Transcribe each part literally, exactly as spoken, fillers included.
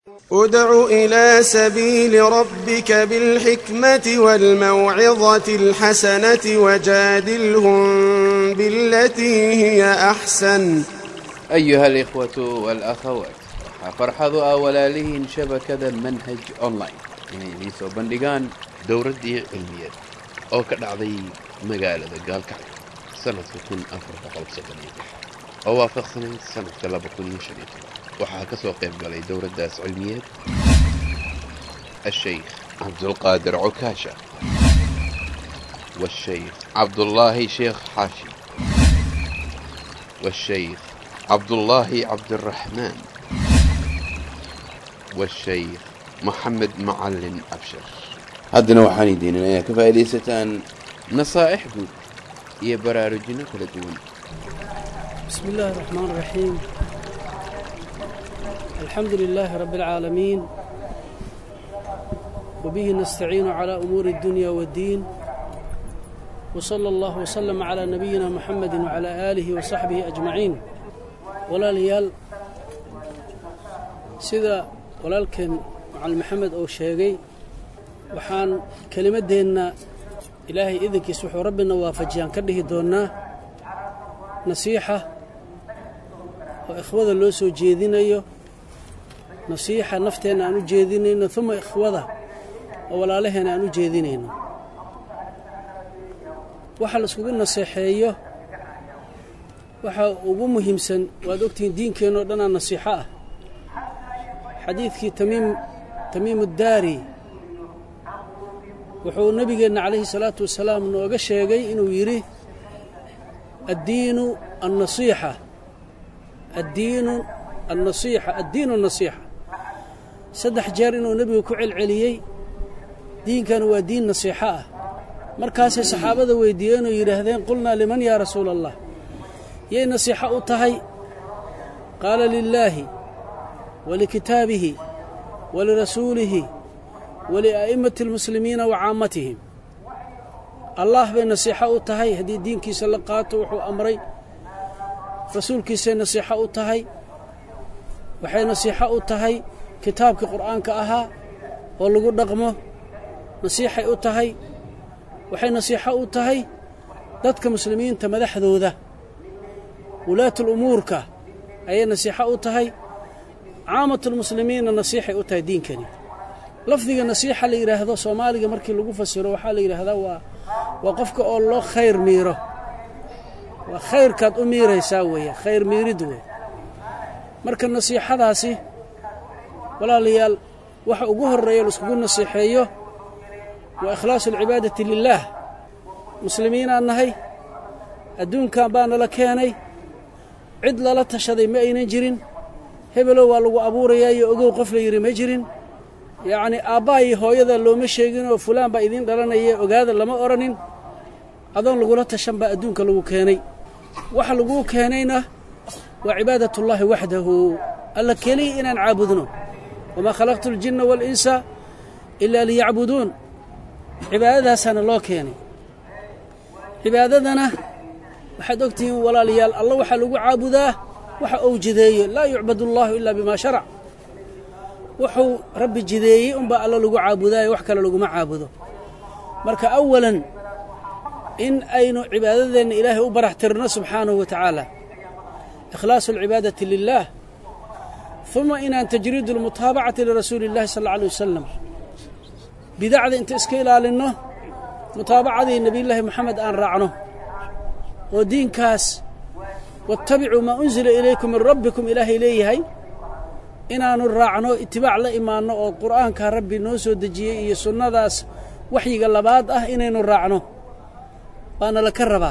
ادع إلى سبيل ربك بالحكمة والموعظة الحسنة وجادلهم بالتي هي أحسن. أيها الإخوة والأخوات، فرحضوا أولا له شبكة منهج أونلاين يعني سو بندقان دورة دي علمية أو كدعضي مقالة قال كعب سنة تكون أفرق قلب سبنية أو وافق سنة سنة كلا بكونين شريطة وحاكا سوقين بلي دورة داس علمية الشيخ عبد القادر عكاشة والشيخ عبد الله شيخ حاشي والشيخ عبد الله عبد الرحمن والشيخ محمد معلم أبشر. هذا نوحاني ديننا كفاية ليستان نصائحكم يا برارجنا كل دون. بسم الله الرحمن الرحيم. الحمد لله رب العالمين وبه نستعين على أمور الدنيا والدين وصلى الله وسلم على نبينا محمد وعلى آله وصحبه أجمعين. ولا ليال سيدا ولا لكن مع محمد أو شيقي وحان كلمة دينا إلهي إذنك يسوح ربنا وافجيان كده دونا نصيحة وإخوة اللوسو جيدين أيو نصيحة نفتنا أنو جيدين ثم إخوة ولا لهنا أنو جيدين وحال اسكوكو نصيحة أيو وحا ugu muhiimsan waad ogtiin diinkeena dhan nasiixa ah xadiidkii tamiim tamiim ad-dari wuxuu nabigeena kaleey salaatu wasalaam nooga sheegay inuu yiri ad-diinu an-nasiixa ad-diinu an-nasiixa ad-diinu an-nasiixa saddex jeer inuu nabigu ku celceliyay diinkan waa diin nasiixa ah markaas saxaabada weydiiyeen oo yiraahdeen qulna liman ya rasuulallah يا نصيحة أتهي قال لله ولكتابه ولرسوله ولأئمة المسلمين وعامتهم. الله بين نصيحة أتهي هذه الدين كيس لقاته وحو أمري رسول كيس نصيحة أتهي وحي نصيحة أتهي كتاب كقرآن كأها ولقوا رقمه نصيحة أتهي وحي نصيحة أتهي ذاتك مسلمين تمدح ذو ذا ولاة الأمور كا أي نصيحة أتهي عامة المسلمين النصيحة أتهي دين كني لفظي النصيحة اللي يرى هذا صومالي مركي اللي قفة سيرو وحالي يرى هذا وقفك الله خير ميره وخير كاد أميره يساوي خير ميردوه مركي النصيحة داسي ولا ليال وحا أقوه الرئيل وسكون النصيحة وإخلاص العبادة لله مسلمين النهي الدون كان بان لكياني cid la tashaday ma aynan jirin hebelo waa lagu abuurayaa ogow qof la yiri ma jirin yaani aabbaay hooyada looma sheegin oo fulaan ba idin dhalanaya ogaada lama oranin adoon lagu la tashan ba adduunka lagu keenay waxa lagu keenayna waa cibaadatullaahi wahdahu alla kali inaan caabudno wama khalaqtul jinna wal insa illa liya'budun cibaadadaasana loo keenay cibaadadana waxaad ogtiin walaalayaal Allah waxa lagu caabudaa waxa uu jideeyay la yu'badu Allah illa bima sharac wuxuu rabbi jideeyay umba Allah lagu caabudaa wax kale lagu ma caabudo marka awalan in aynu cibaadadeena Ilaahay u baraxtirno subhanahu wa ta'ala ikhlaasul ibadati lillah thumma in tajridul mutaba'ati li rasulillah sallallahu alayhi wasallam bidacda inta iska ilaalino mutaba'adii nabiyillah Muhammad aan raacno ودين كاس واتبعوا ما أنزل إليكم من ربكم إلهي إليهي إنا نرعنو اتباع لإيماننا والقرآن كربي نوسو دجيه سنة داس وحي قلبات أه إنا نرعنو وأنا لكربا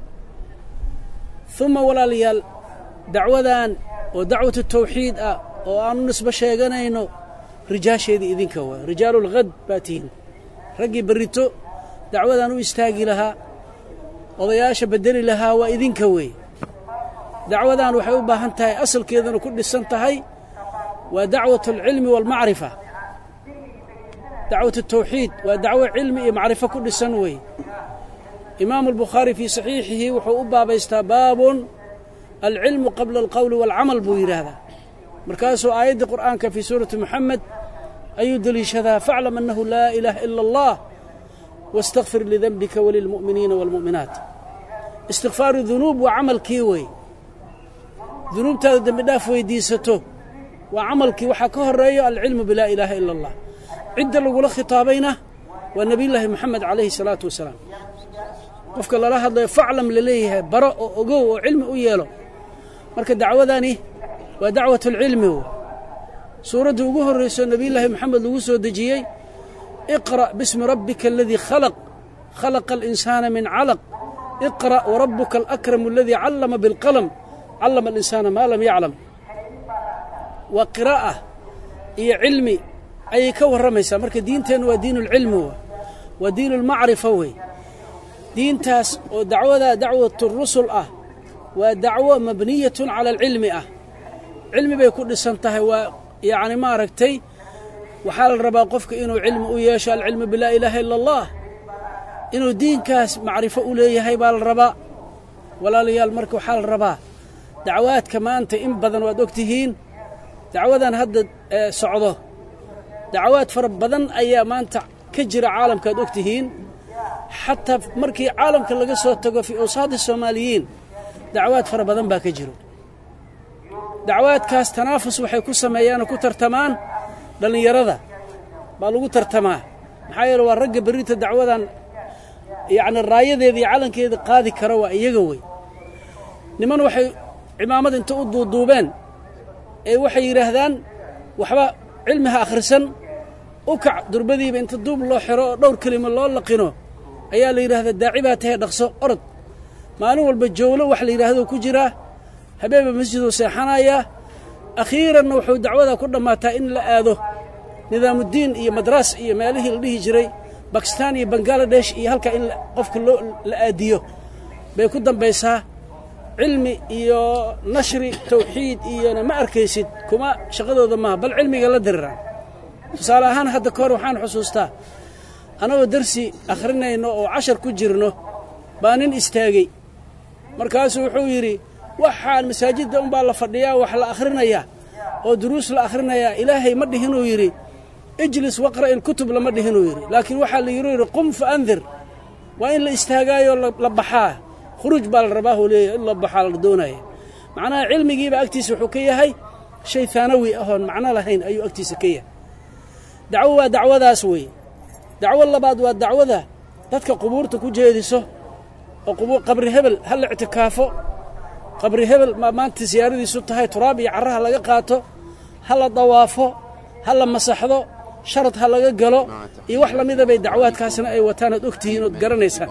ثم ولا ليال دعوة دان ودعوة التوحيد أه وأنا نسبة شيئا إنه رجال شيء إذن كوا رجال الغد باتين رقي بريتو دعوة دان ويستاقي لها odayaasha bedeli lahaa waa idinka way dacwadan waxay u baahan tahay asalkeedana ku dhisan tahay waa dacwatu ilmi wal ma'rifa dacwatu tawxiid waa dacwo ilmi iyo ma'rifa ku dhisan way imaam al-bukhari fi sahihihi wuxuu u baabaystaa baabun al-ilmu qabla al-qawl wal-amal buu yiraahdaa markaasuu aayaddii qur'aanka fii suurati moxamed ayuu deliishadaa faclam annahu laa ilaaha ila allah wastakfir lidanbika walilmu'miniina waalmu'minaat istikfaaru dunuub waa camalkii wey dunuubtaada dembi dhaaf weydiisato waa camalkii waxaa ka horreeyo alcilmu bilaa ilaaha ila allah cidda lagula khitaabayna waa nebiyullaahi moxamed calayhi salaatu wasalaam qofka lala hadlayo faclam la leeyahay baro oo ogow oo cilmi u yeelo marka dacwadani waa dacwatulcilmi w suuraddii ugu horrayso nebiyullaahi moxamed lagu soo dejiyey iqra' bismi rabbika aladii khalaq khalaqa alinsaana min calaq iqra' warabuka alakramu aladii callama bilqalam callama alinsaana maa lam yaclam waa qiraa'a iyo cilmi ayay ka warramaysaa marka diinteennu waa diinulcilmi w waa diinulmacrifa wey diintaas oo dacwadaa dacwatu rusul ah waa dacwo mabniyatun cala alcilmi ah cilmi bay ku dhisan tahay waa yacni maaragtay waxaa la rabaa qofka inuu cilmi u yeesho alcilmu bilaa ilaaha ila allah inuu diinkaas macrifo u leeyahay baa la rabaa walaalayaal marka waxaa la rabaa dacwaadka maanta in badan waad og tihiin dacwadan hadda socdo dacwaad fara badan ayaa maanta ka jira caalamka ad og tihiin xataa markii caalamka laga soo tago fii awsaadi soomaaliyiin dacwaad fara badan baa ka jiro dacwaadkaas tanaafus waxay ku sameeyaanoo ku tartamaan dhallinyarada baa lagu tartamaa maxaa yeele waa ragga berrinta dacwadan yacni raayadeeda iyo calankeeda qaadi kara waa iyaga wey niman waxay cimaamad inta u duuduubeen ee waxay yidhaahdaan waxba cilmi ha akhrisan u kac durbadiiba inta duub loo xiro oo dhowr kelimo loo laqino ayaa la yidhaahdaa daaci baa tahay dhaqso orod maalin walba jowlo wax la yidhaahdo ku jiraa habeeba masjiduu seexanayaa akhiiranna wuxuu dacwadaa ku dhammaataa in la aado nidaamuddiin iyo madraas iyo meelihii la dhihi jiray bakistaan iyo bangaladesh iyo halkaa in qofka loo la aadiyo bay ku dambaysaa cilmi iyo nashri tawxiid iyona ma arkaysid kuma shaqadooda maaha bal cilmiga la diriraan tusaale ahaan hadda ka hor waxaan xusuustaa annagoo darsi akhrinayno oo cashar ku jirno baa nin istaagay markaasuu wuxuu yidhi waxaan masaajidda unbaa la fadhiyaa wax la akhrinayaa oo duruus la akhrinayaa ilaahay ma dhihinuu yidhi ijlis waqra' ilkutub lama dhihinuu yidhi laakiin waxaa la yidhi yidhi qum fa andir waa in la istaagaayoo la baxaa khuruuj baa la rabaa huu leeyahay in la baxaa la doonaya macnaha cilmigiiba agtiisa wuxuu ka yahay shay haanawi ahoon macno lahayn ayuu agtiisa ka yahay dacwo waa dacwadaas weeye dacwo labaad waa dacwada dadka qubuurta ku jeediso oo qabri hebel ha la ictikaafo qabri hebel ma maanta siyaaradiisu tahay turaab iyo carraha laga qaato ha la dawaafo ha la masaxdo sharad ha laga galo iyo wax lamida bay dacwaadkaasna ay wataan ood ogtihiin ood garanaysaan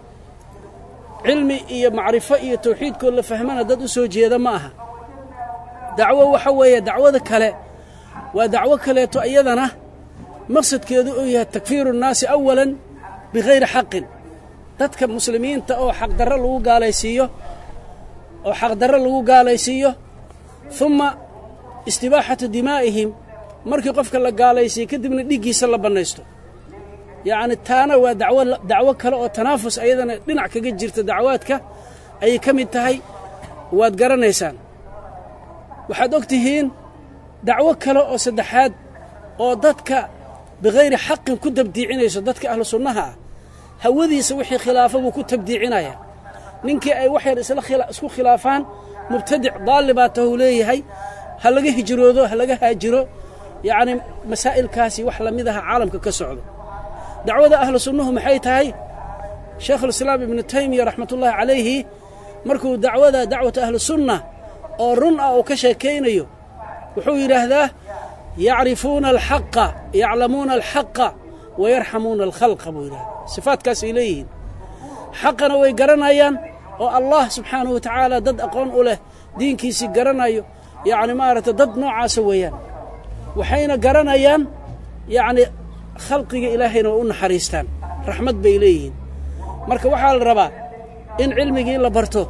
cilmi iyo macrifo iyo tawxiidkood la fahmana dad u soo jeeda ma aha dacwo waxa weeye dacwada kale waa dacwo kaleeto iyadana maqsadkeedu uu yahay takfiiru nnaasi awalan bikayri xaqin dadka muslimiinta oo xaqdarro lagu gaalaysiiyo oo xaqdarro lagu gaalaysiiyo uma istibaaxatu dimaa'ihim markii qofka la gaalaysiiyo kadibna dhiggiisa la bannaysto yacni taana waa dacwo dacwo kale oo tanaafus ayadana dhinac kaga jirta dacwaadka ayay ka mid tahay waad garanaysaan waxaad og tihiin dacwo kale oo saddexaad oo dadka bikayri xaqin ku tabdiicinayso dadka ahlu sunnaha ah hawadiisa wixii khilaafa buu ku tabdiicinaya ninkii ay wax yar isla isku khilaafaan mubtadic daalli baa tahuu leeyahay ha laga hijroodo ha laga haajiro yacni masaa'ilkaasi wax la mid aha caalamka ka socdo dacwada ahlu sunnuhu maxay tahay shaykhulislaam ibnu taymiya raxmatullaahi calayhi markuu dacwada dacwata ahlu sunna oo run ah uu ka sheekaynayo wuxuu yidhaahdaa yacrifuuna alxaqa yaclamuuna alxaqa wayarxamuuna alkhalqa buu yidhahdaa sifaadkaasay leeyihiin xaqana way garanayaan oo allah subxaanahu wa tacaala dad aqoon u leh diinkiisii garanayo yacni maaragtay dad noocaasa weeyaan waxayna garanayaan yacni khalqiga ilaahayna way u naxariistaan raxmad bay leeyihiin marka waxaa la rabaa in cilmigii la barto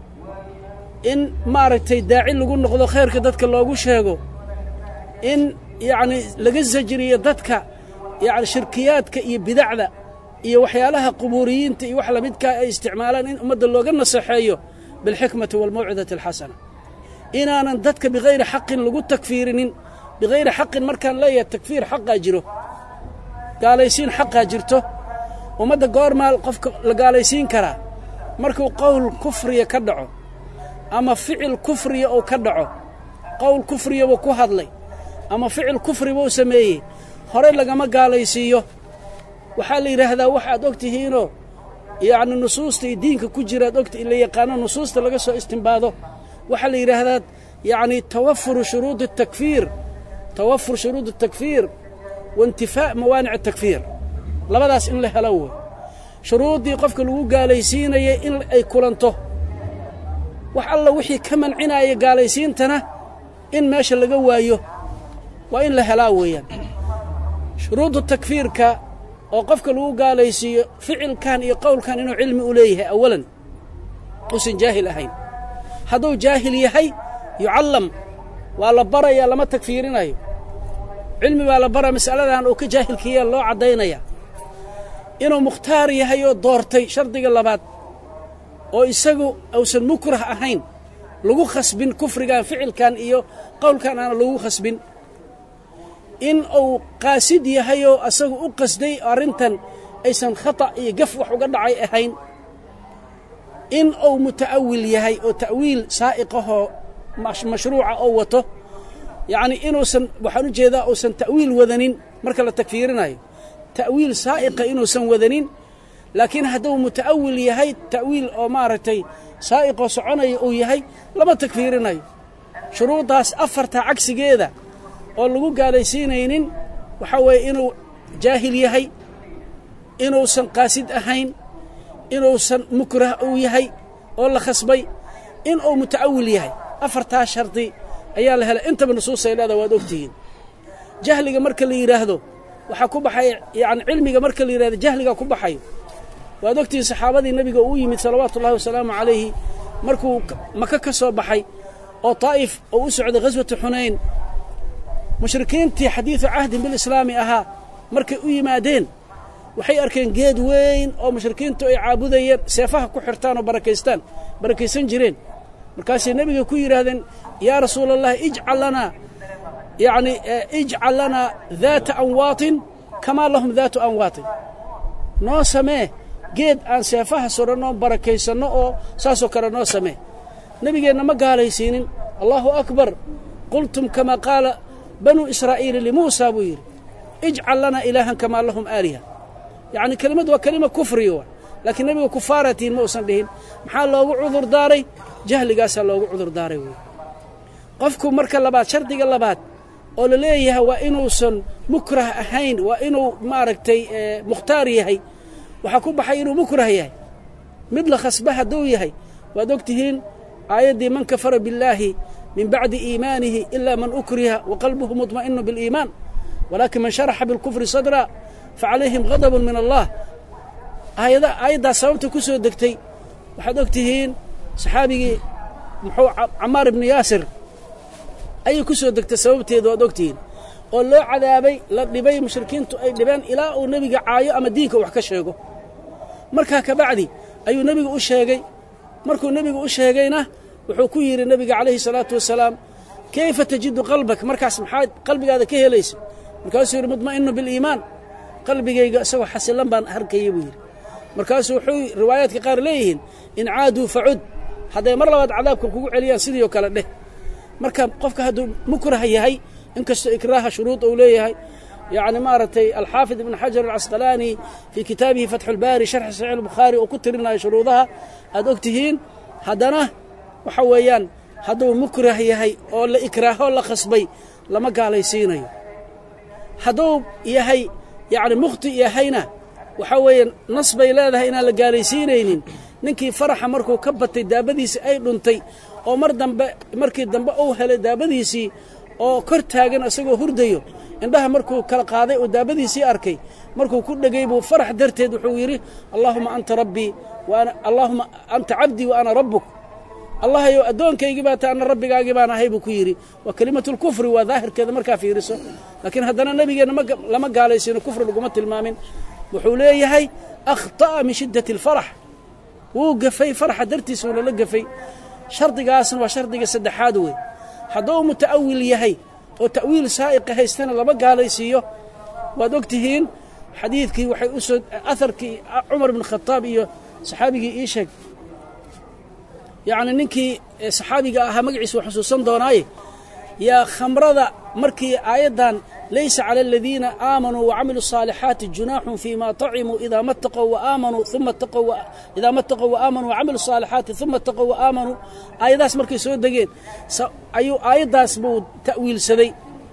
in maaragtay daaci lagu noqdo khayrka dadka loogu sheego in yacni laga sajriyo dadka yacni shirkiyaadka iyo bidacda iyo waxyaalaha qubuuriyiinta iyo wax lamidkaa ay isticmaalaan in ummadda looga naseexeeyo bilxikmati waalmawcidati alxasana inaanan dadka bikayri xaqin lagu takfiirinin bikayri xaqin markaan leeyahay takfiir xaqaa jiro gaalaysiin xaqaa jirto ummadda goormaa qofka la gaalaysiin karaa markuu qowl kufriya ka dhaco ama ficil kufriya uu ka dhaco qowl kufriya buu ku hadlay ama ficil kufri buu sameeyey hore lagama gaalaysiiyo waxaa la yidhaahdaa waxaad og tihiinoo yacni nusuusta iyo diinka ku jiraad ogta la yaqaano nusuusta laga soo istimbaado waxaa la yidhaahdaa yacni tawafuru shuruudi الtakfiir tawafur shuruud الtakfiir waintifaa' mawaanic الtakfiir labadaas in la helo wey shuruuddii qofka lagu gaalaysiinayay in ay kulanto wax alla wixii ka mancinaya gaalaysiintana in meesha laga waayo waa in la helaa weeyaan shuruudu takfiirka oo qofka lagu gaalaysiiyo ficilkan iyo qowlkan inuu cilmi u leeyahay awalan uusan jaahil ahayn hadduu jaahil yahay yucallam waa la barayaa lama takfiirinayo cilmi baa la bara mas'aladan uu ka jaahilkiiya loo caddaynaya inuu mukhtaar yahay oo doortay shardiga labaad oo isagu uusan mukrah ahayn lagu khasbin kufrigan ficilkan iyo qowlkan aan lagu khasbin in uu qaasid yahay oo asagu u qasday arrintan aysan khata iyo gaf wax uga dhacay ahayn in uu muta'awil yahay oo ta'wiil saa'iqahoo mashruuca oo wato yacni inuusan waxaan u jeedaa uusan ta'wiil wadanin marka la takfiirinayo ta'wiil saa'iqa inuusan wadanin laakiin hadduu muta'awil yahay ta'wiil oo maaragtay saa'iqoo soconaya uu yahay lama takfiirinayo shuruuddaas afarta cagsigeeda oo lagu gaalaysiinaynin waxaa weeye inuu jaahil yahay inuusan qaasid ahayn inuusan mukrah uu yahay oo la khasbay in uu muta'awil yahay afartaa shardi ayaa la helay intaba nusuusay leedaha waad ogtihiin jahliga marka la yidhaahdo waxaa ku baxay yacni cilmiga marka la yidhahdo jahligaa ku baxayo waad ogtihiin saxaabadii nebiga uu yimid salawaatu ullahi wasalaamu calayhi markuu maka ka soo baxay oo taa'if oo u socday ghaswatu xunayn mushrikiintii xadiidu cahdin bilislaami ahaa markay u yimaadeen waxay arkeen geed weyn oo mushrikiintu ay caabudayeen seefaha ku xirtaan oo barakaystaan barakaysan jireen markaasay nebiga ku yidhaahdeen yaa rasuula allahi ijcal lanaa yacni ijcal lanaa daata anwaatin kamaa lahum daatu anwaatin noo samee geed aan seefaha suranoo barakaysanno oo saasoo kale noo samee nebigeenna ma gaalaysiinin allaahu akbar qultum kamaa qaala banuu israa'iila limuusaa buu yidhi ijcal lanaa ilaahan kamaa lahum aaliha yacni kelimad waa kelima kufriga wa laakiin nebiga kufaaratiin ma uusan dhihin maxaa loogu cudur daaray jahligaasaa loogu cudur daaray wey qofku marka labaad shardiga labaad oo la leeyahay waa inuusan mukrah ahayn waa inuu maaragtay mukhtaar yahay waxaa ku baxay inuu mukrah yahay mid la khasba hadduu yahay waad og tihiin aayaddii man kafara billaahi min bacdi iimaanihi ilaa man ukriha wa qalbuhu mudma'inu biliimaan walaakin man sharaxa bilkufri sadra facalayhim ghadabun min allah aayada aayaddaas sababta ku soo degtay waxaad og tihiin saxaabigii muxuu camaar ibnu yaasir ayay ku soo degtay sababteeda waad og tihiin oo loo cadaabay la dhibay mushrikiintu ay dhibeen ilaa uu nebiga caayo ama diinka wax ka sheego markaa ka bacdi ayuu nebigu u sheegay markuu nebigu u sheegayna wuxuu ku yidhi nebiga calayhi salaatu wasalaam kayfa tajidu qalbak markaas maxaad qalbigaada ka helaysa markaasuu yidhi mudma'inu biliimaan qalbigayga isagoo xasilan baan harkayay buu yidhi markaasuu wuxuu riwaayaadka qaar leeyihiin in caaduu facud hadday mar labaad cadaabka kugu celiyaan sidii oo kale dheh marka qofka hadduu mukrah yahay inkastoo ikraaha shuruud uu leeyahay yacni maaragtay alxaafid ibnu xajar alcasqalaani fii kitaabihi fatxu lbaari sharxi saxiix albukhaari uu ku tirinayo shuruudaha aad og tihiin haddana waxa weeyaan hadduu mukrah yahay oo la ikraahoo la khasbay lama gaalaysiinayo hadduu yahay yacni mukhti yahayna waxaa weeye nas bay leedahay inaan la gaalaysiinaynin ninkii faraxa markuu ka batay daabadiisii ay dhuntay oo mar dambe markii dambe uu helay daabadiisii oo kor taagan isagoo hurdayo indhaha markuu kala qaaday oo daabadiisii arkay markuu ku dhegay buu farax darteed wuxuu yidhi allaahuma anta rabbii wa ana allaahuma anta cabdii wa ana rabbuk allahayow addoonkaygii baa ta ana rabbigaagii baan ahay buu ku yidhi waa kelimatulkufri waa daahirkeeda markaa fiiriso laakiin haddana nebigeenna ma lama gaalaysiino kufri laguma tilmaamin wuxuu leeyahay akhta'a min shiddati alfarax wuu gafay faraxa dartiisa uu lala gafay shardigaasna waa shardiga saddexaad wey hadduu muta'awil yahay oo ta'wiil saa'iq haystana lama gaalaysiiyo waad ogtihiin xadiidkii waxay u soo aharkii Umar ibn Khattab iyo saxaabigii ii sheeg yacni ninkii saxaabiga ahaa magaciisa wax xusuusan doonaaye yaa khamrada markii aayadan laysa cala alladhiina aamanuu wa camiluu saalixaati junaahun fiima tacimuu idaa mattaqow wa aamanuu uma taqow idaa mattaqow wa aamanuu wa camiluu saalixaati uma taqow wa aamanuu aayadaas markay soo degeen ayuu aayaddaas buu ta'wiilsaday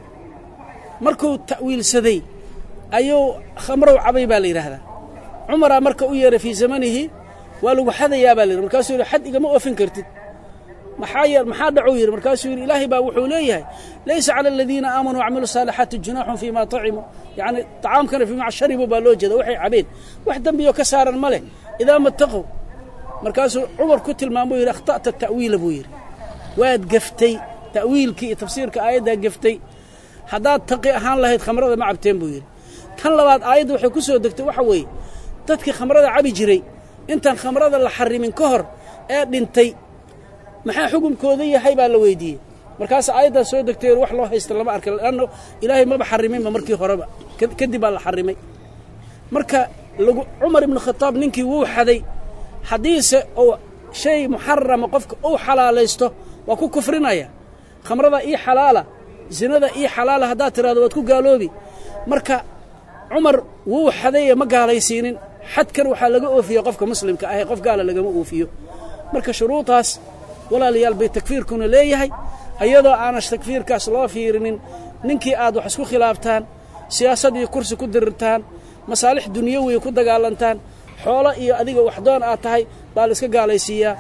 markuu ta'wiilsaday ayuu khamrow cabay baa la yidhaahdaa cumaraa marka u yeeray fii zamanihi waa lagu xadayaa baa la yidhi markaasuu yidhi xad igama oofin kartid maxaa yeer maxaa dhacuu yidhi markaasuu yidhi ilaahay baa wuxuu leeyahay laysa cala aladiina aamanuu wacamiluu saalixaati junaaxun fiima tacimuu yacni tacaamkana fiima sharibuu baa loo jeeda waxay cabeen wax dembiyoo ka saaran ma leh idaa mattaqow markaasuu cumar ku tilmaamuu yidhi akhta'ta ta'wiila buu yidhi waad gaftay ta'wiilkii iyo tafsiirka aayaddaa gaftay haddaad taqi ahaan lahayd khamrada ma cabteen buu yidhi tan labaad aayadda waxay ku soo degtay waxa weeye dadkii khamrada cabi jiray intaan khamrada la xarimin ka hor ee dhintay maxaa xukunkooda yahay baa la weydiiyey markaas aayaddaa soo degtay wax loo haysta lama arka lanno ilaahay maba xariminba markii horeba kadib baa la xarimay marka lagu Umar ibn Khattab ninkii wuu xaday hadiise oo shay muharrama qofka uu xalaalaysto waa ku kufrinaya khamrada ii xalaala zinada ii xalaala hadaa tiraado waad ku gaaloobi marka Umar wuu xaday ma gaalaysiinin xadkan waxa laga oofiyo qofka muslimka ah qof gaala laga oofiyo marka shuruudaas walaalayaal bay takfiirkuna leeyahay ayadoo aan takfiirkaas loo fiirinin ninkii aad wax isku khilaaftaan siyaasad iyo kursi ku dirirtaan masaalix dunyawi ku dagaalantaan xoolo iyo adiga wax doon aad tahay baa la iska gaalaysiiyaa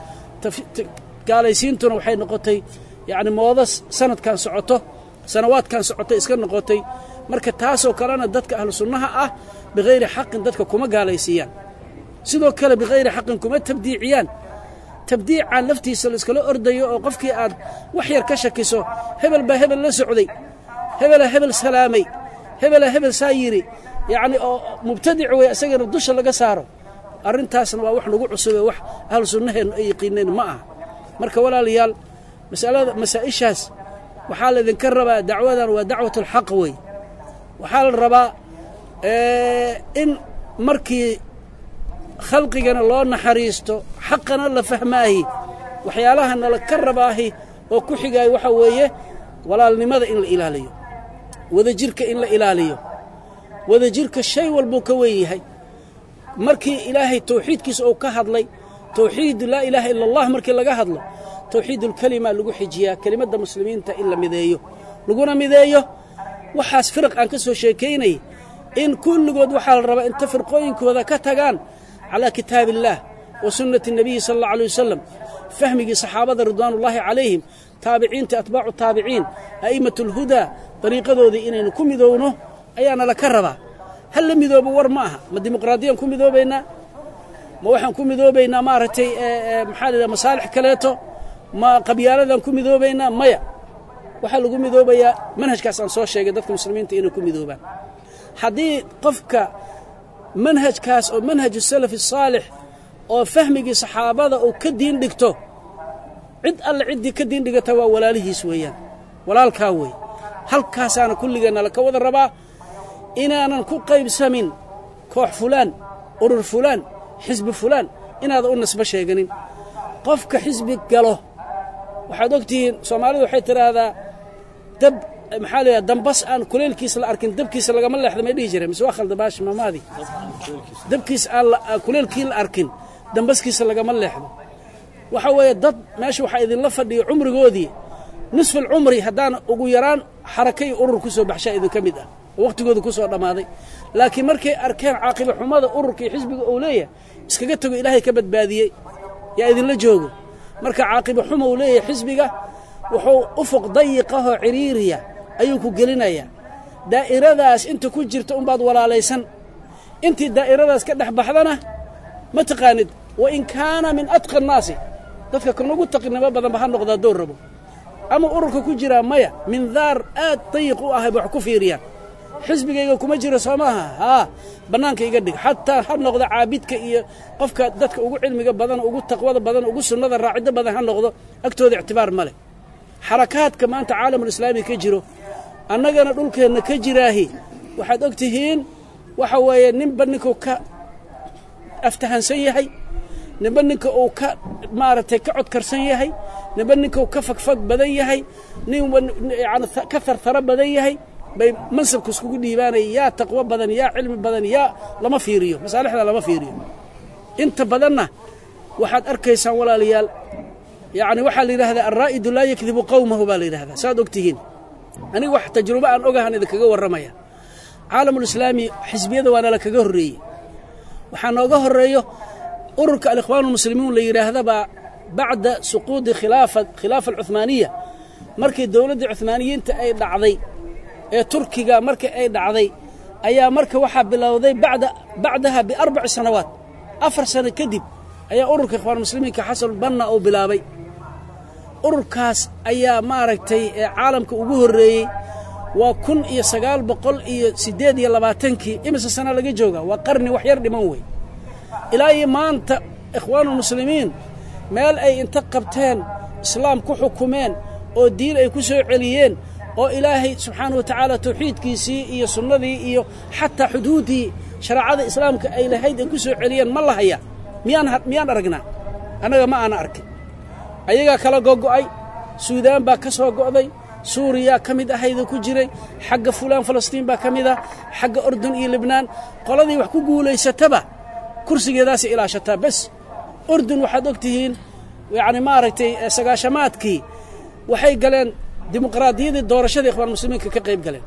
gaalaysiintuna waxay noqotay yaani moodas sanadkan socoto sanawaadkan socoto iska noqotay marka taasoo kalena dadka ahlu sunnaha ah bigeyri xaqin dadka kuma gaalaysiiyaan sidoo kale bigeyri xaqin kuma tabdiiciyaan tabdiica laftiisa la iskala ordayo oo qofkii aad wax yar ka shakiso hebel ba hebel la socday hebel hebel salaamay hebel hebel saayiri yaani oo mubtadic way asagana dusha laga saaro arintaasna waa wax lagu cusub wax ahlu sunnaheenu ay yaqiineen ma aha marka walaalayaal mas'alada masaa'ishaas waxa la idin ka rabaa dacwadan waa dacwatul xaq way waxa la rabaa ee in markii khalqigana loo naxariisto xaqana la fahmaahi waxyaalaha la ka rabaahi oo ku xigay waxa weeye walaalnimada in la ilaaliyo wada jirka in la ilaaliyo wada jirka shay walba ka weeyahay markii ilaahay tawxiidkiisa oo ka hadlay tawxiid la ilaaha illa allah markii laga hadlo tawxiidul kalima lagu xijiyaa kelimada muslimiinta in la mideeyo laguna mideeyo waxaas firq aan ka soo sheekeynay in kulligood waxa la rabaa in tafriqooyinkooda ka tagaan على كتاب الله وسنة النبي صلى الله عليه وسلم فهمي صحابة رضوان الله عليهم تابعين تأتباع التابعين أئمة الهدى طريقة ذي إن نكم ذونه أيانا لكربا هل لم يذوب ور معها ما الديمقراطية نكم ذوبينا ما وحن نكم ذوبينا مارتي محل مصالح كلاته ما قبيلة نكم ذوبينا مايا وحل نكم ذوبيا منهج كاسان صوت شيء قدرت المسلمين تين نكم ذوبان حديث قفك منهج كاس أو منهج السلف الصالح أو فهمي صحابة أو كدين دكتو عد العد كدين دكتوا ولا له سويان ولا الكاوي هل كاس أنا كل جنا لك وذا الربا إن أنا نكون قيب سمين كوح فلان أرر فلان حزب فلان إن هذا الناس بشيء جنين قفك حزبك قاله وحدوكتين سومالي وحيتر هذا دب محالي دنبس أن كليل كيس الأركن دب كيس اللي قمل لحد ما يجري مش واخل دباش ما ماذي دب كيس كليل كيل الأركن دنبس كيس اللي قمل لحد وحوي الضد ماشي وحيد اللفة دي عمر جودي نصف العمري هدان وجيران حركي أور كسو بحشاء إذا كمده وقت جود كسو ماضي لكن مركي أركان عاقبة حماده أور كي حزب أولية بس كجته إلهي كبد بادية يا إذن لجوجو مركي عاقبة حمى أولية حزبك وحو أفق ضيقه عريرية أيوكو قلنايا دائرة داس انتو كجرت أمباد ولا ليسن انت دائرة داس كدح بحضنا ما تقاند وإن كان من أتقى الناس dadka kan ugu taqinaba badan ba noqda door rabo ama ururka ku jira maya min dar aad tayiq u ah wax ku fiiriyaan xisbigayga kuma jiro soomaha haa banaanka iga dhig hatta ha noqdo caabidka iyo qofka dadka ugu cilmiga badan ugu taqwada badan ugu sunnada raacida badan ha noqdo agtooda ictibaar male xarakaadka maanta caalamul islaami ka jiro annagana dhulkeena ka jiraahi waxaad ogtihiin waxa weeye ninba ninka ka aftahansan yahay ninba ninka uu ka maaragtay ka codkarsan yahay ninba ninka uu ka fagfag badan yahay nin yani ka tartara badan yahay bay mansabku iskugu dhiibaanay yaa taqwo badan yaa cilmi badan yaa lama fiiriyo masaalixda lama fiiriyo inta badanna waxaad arkaysaan walaalayaal yani waxaa la yidhahdaa alraa'idu laa yakdibu qawmahu baa la yidhahdaa saad ogtihiin aniga wax tajrubo aan ogahan idinkaga warramaya caalamul islaami xisbiyada waana la kaga horreeyey waxaa nooga horreeyo ururka alikhwaan almuslimiin la yidhaahdaba bacda suquudi khilaafa khilaafa alcuhmaaniya markii dowladdii cuhmaaniyiinta ay dhacday ee turkiga markii ay dhacday ayaa marka waxaa bilowday bacda bacdaha biarbaci sanawaat afar sano kadib ayaa ururka ikhwaan muslimiinka xasan banna uu bilaabay ururkaas ayaa maaragtay ee caalamka ugu horreeyey waa kun iyo sagaal boqol iyo siddeed iyo labaatankii imise sana laga jooga waa qarni wax yar dhiman wey ilaa iyo maanta ikhwaanulmuslimiin meel ay inta qabteen islaam ku xukumeen oo diin ay ku soo celiyeen oo ilaahay subxaanahu wa tacaala tawxiidkiisii iyo sunnadii iyo xataa xuduuddii shareecada islaamka ay lahayd ay ku soo celiyeen ma lahaya miyaan miyaan aragnaa annaga ma aana arkin ayagaa kala gogo'ay suudaan baa ka soo go'day suuriya ka mid ahayda ku jiray xagga fulaan falastiin baa ka mid ah xagga urdun iyo libnaan qoladii wax ku guulaysataba kursigeedaasay ilaashataa bes urdun waxaad og tihiin yacni maaragtay sagaashamaadkii waxay galeen dimuqraadiyaddii doorashada ikhwaan muslimiinka ka qayb galeen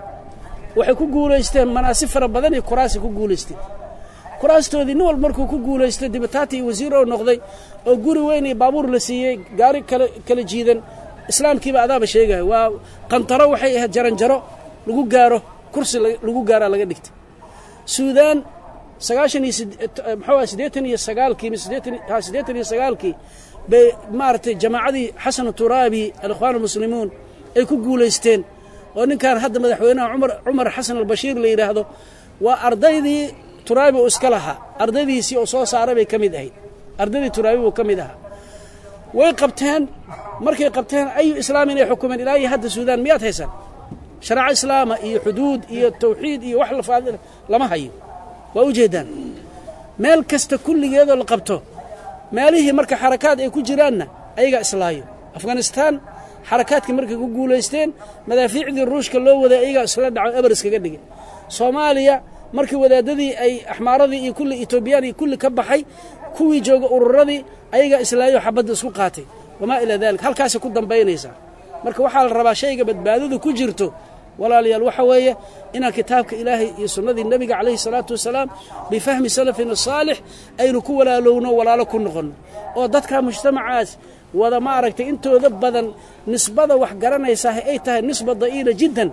waxay ku guulaysteen manaasib fara badan iyo kuraasi ku guulaysteen kuraastoodii nin walba markuu ku guulaystay dibataati iyo wasiir oo noqday oo guri weyn iyo baabuur la siiyey gaari kala kala jiidan islaamkiiba adaaba sheegaya waa qantaro waxay ahayd jaranjaro lagu gaaro kursi lagu gaaraa laga dhigtay suudaan sagaashan iyo muxuu ah siddeetan iyo sagaalkii siddeetan ha siddeetan iyo sagaalkii bay maaragtay jamaacadii xasan turaabi alikhwaan almuslimuun ay ku guulaysteen oo ninkan hadda madaxweynaha cumar cumar xasan albashiir la yidhaahdo waa ardaydii turaabi uu iska lahaa ardaydiisii oo soo saaray bay ka mid ahayd ardaydii turaabi buu ka mid ahaa way qabteen markay qabteen ayu islaam inay xukumeen ilaa iyo hadda suudaan miyaad haysaan sharaaco islaama iyo xuduud iyo tawxiid iyo wax lafaadil lama hayo waa u jeedaan meel kasta kulligeedoo la qabto meelihii marka xarakaad ay ku jiraanna ayagaa islaayo afghanistaan xarakaadkii markay ku guulaysteen madaafiicdii ruushka loo waday ayagaa isla dhaco eber iskaga dhigay soomaaliya markii wadaadadii ay axmaaradii iyo kulli etoobiyaan iyo kulli ka baxay kuwii jooga ururadii ayagaa islaayo xabadda isku qaatay wamaa ilaa dalik halkaasay ku dambaynaysaa marka waxaa la rabaa shayga badbaadadu ku jirto walaalayaal waxa weeye inaan kitaabka ilaahay iyo sunnadii nebiga calayhi salaatu wasalaam bifahmi salafina asaalix aynu ku walaalowno walaalo ku noqonno oo dadka mujtamacaas wada maaragtay intooda badan nisbada wax garanaysaa ay tahay nisba da'iila jiddan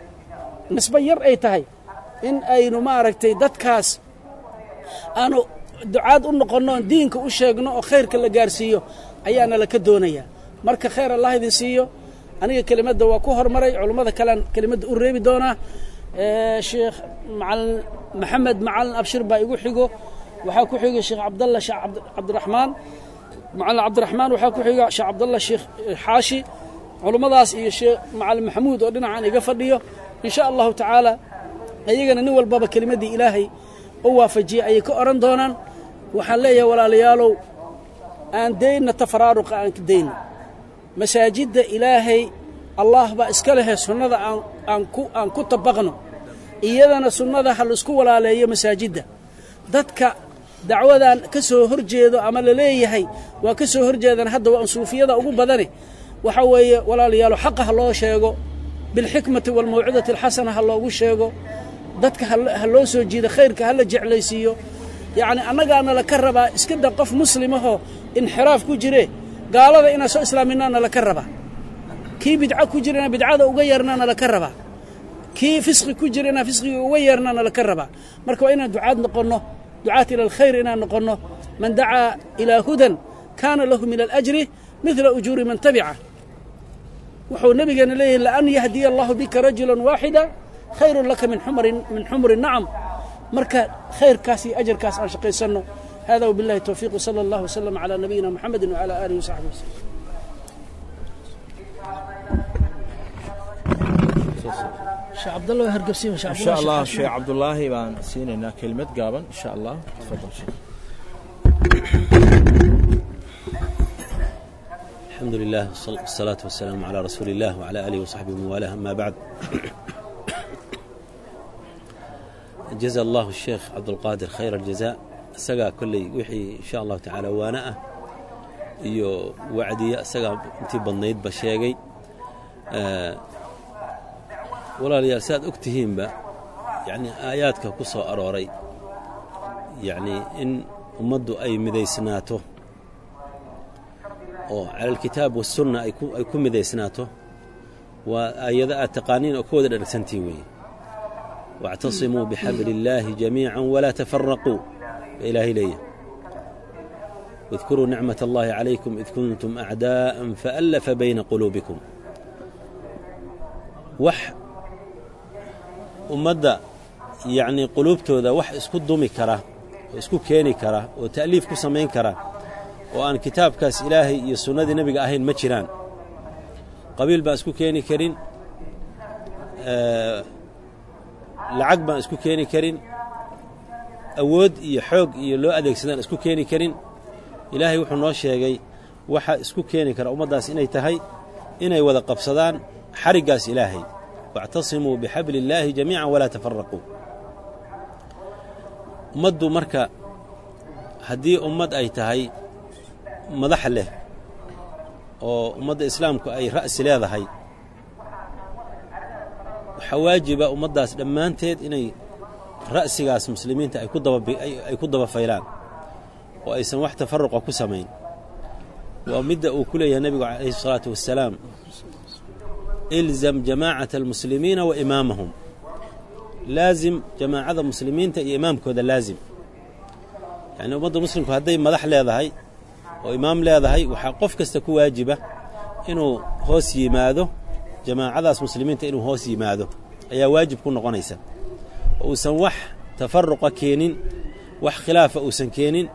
nisba yar ay tahay in aynu maaragtay dadkaas aanu ducaad u noqonno diinka u sheegno oo khayrka la gaarsiiyo ayaana la ka doonayaa marka khayr allah idin siiyo aniga kelimadda waa ku hormaray culummada kalean kelimadda u reebi doonaa sheekh macalin maxamed macalin abshir baa igu xigo waxaa ku xiga sheekh cabdalla sheekh cabdiraxmaan macalin cabdiraxmaan waxaa ku xiga sheekh cabdalla sheekh xaashi culummadaas iyo sheekh macalin maxamuud oo dhinacaan iga fadhiyo in sha allahu tacaala ayagana nin walbaba kelimaddii ilaahay u waafajiyey ayay ka odhan doonaan waxaan leeyahay walaalayaalow aan daynna tafaraaruqa aan ka dayno masaajidda ilaahay allah baa iska lehe sunnada aan aan ku aan ku tabaqno iyadana sunnada ha laisku walaaleeyo masaajidda dadka dacwadan ka soo horjeedo ama la leeyahay waa ka soo horjeedaan hadda waa suufiyada ugu badane waxa weeye walaalayaalo xaqa ha loo sheego bilxikmati walmawcidati alxasana ha loogu sheego dadka ha loo soo jiido khayrka ha la jeclaysiiyo yacni annagaana la ka rabaa iska da qof muslimahoo inxiraaf ku jire gaalada inaan soo islaaminaana la ka rabaa kii bidco ku jira inaan bidcada uga yeernaana la ka rabaa kii fisqi ku jira inaan fisqiga uga yeernaana la ka rabaa marka waa inaan ducaad noqonno ducaat ila alkhayr inaan noqonno man dacaa ilaa hudan kaana lahu min alajri midla ujuuri man tabica wuxuu nabigeena leeyahay laan yahdiya allahu bika rajulan waaxida khayru laka min xumri min xumri nacam marka khayrkaas iyo ajarkaas aan shaqaysanno hada wabillahi tawfiiq sala allahu wasallam calaa nabiyina muxamedin wacala aalihi wasaxbihi wasallam شيخ عبد الله هرقسي وشيخ إن شاء الله شيخ عبد الله بان سيننا كلمة قابل إن شاء الله تفضل شيخ. الحمد لله والصلاة والسلام على رسول الله وعلى آله وصحبه وموالاه أما بعد. جزا الله الشيخ عبد القادر خير الجزاء سقى كل وحي إن شاء الله تعالى واناء iyo wacdiya isaga intii badnayd ba sheegay ee walaalayaal saad ogtihiinba yani aayaadka ku soo arooray yani in ummaddu ay midaysnaato oo calal kitaab was sunna ay ku ay ku midaysnaato waa aayada aad taqaaniin oo kooda dharsantii weey wa'tasimu bihablillahi jamii'an wa la tafarraqu ilaahi ilayhi واذكروا نعمة الله عليكم إذ كنتم أعداء فألف بين قلوبكم وح أمدا يعني قلوبته ذا وح اسكو دومي كرا اسكو كيني كرا وتأليف كو سمين كرا وأن كتاب كاس إلهي يسونا دي نبي أهين مجران قبيل با اسكو كيني كرين آه لعقبا اسكو كيني كرين أود يحوق يلو أدك سنان اسكو كيني كرين ilaahay wuxuu noo sheegay waxa isku keeni kara ummadaas inay tahay inay wada qabsadaan xarigaas ilaahay wa'tasimu bihablillahi jamii'an wala tafarraqu ummaddu marka hadii ummad ay tahay madax leh oo ummadda islaamku ay ra's leedahay waxa waajiba ummadaas dhamaanteed inay ra'sigaas muslimiinta ay ku daba ay ku daba faylaan وأيسن واحد تفرق كسمين ومدة أكلها النبي عليه الصلاة والسلام إلزم جماعة المسلمين وإمامهم لازم جماعة المسلمين تأي إمامك هذا لازم يعني ومضى مسلم هذا مدح لا هاي وإمام لا هاي وحقف كستكو واجبة إنه هوسي ماذا جماعة المسلمين تأنه هوسي ماذا أي واجب كنا قنيسا وسنوح تفرق كينين وح خلاف أوسن كينين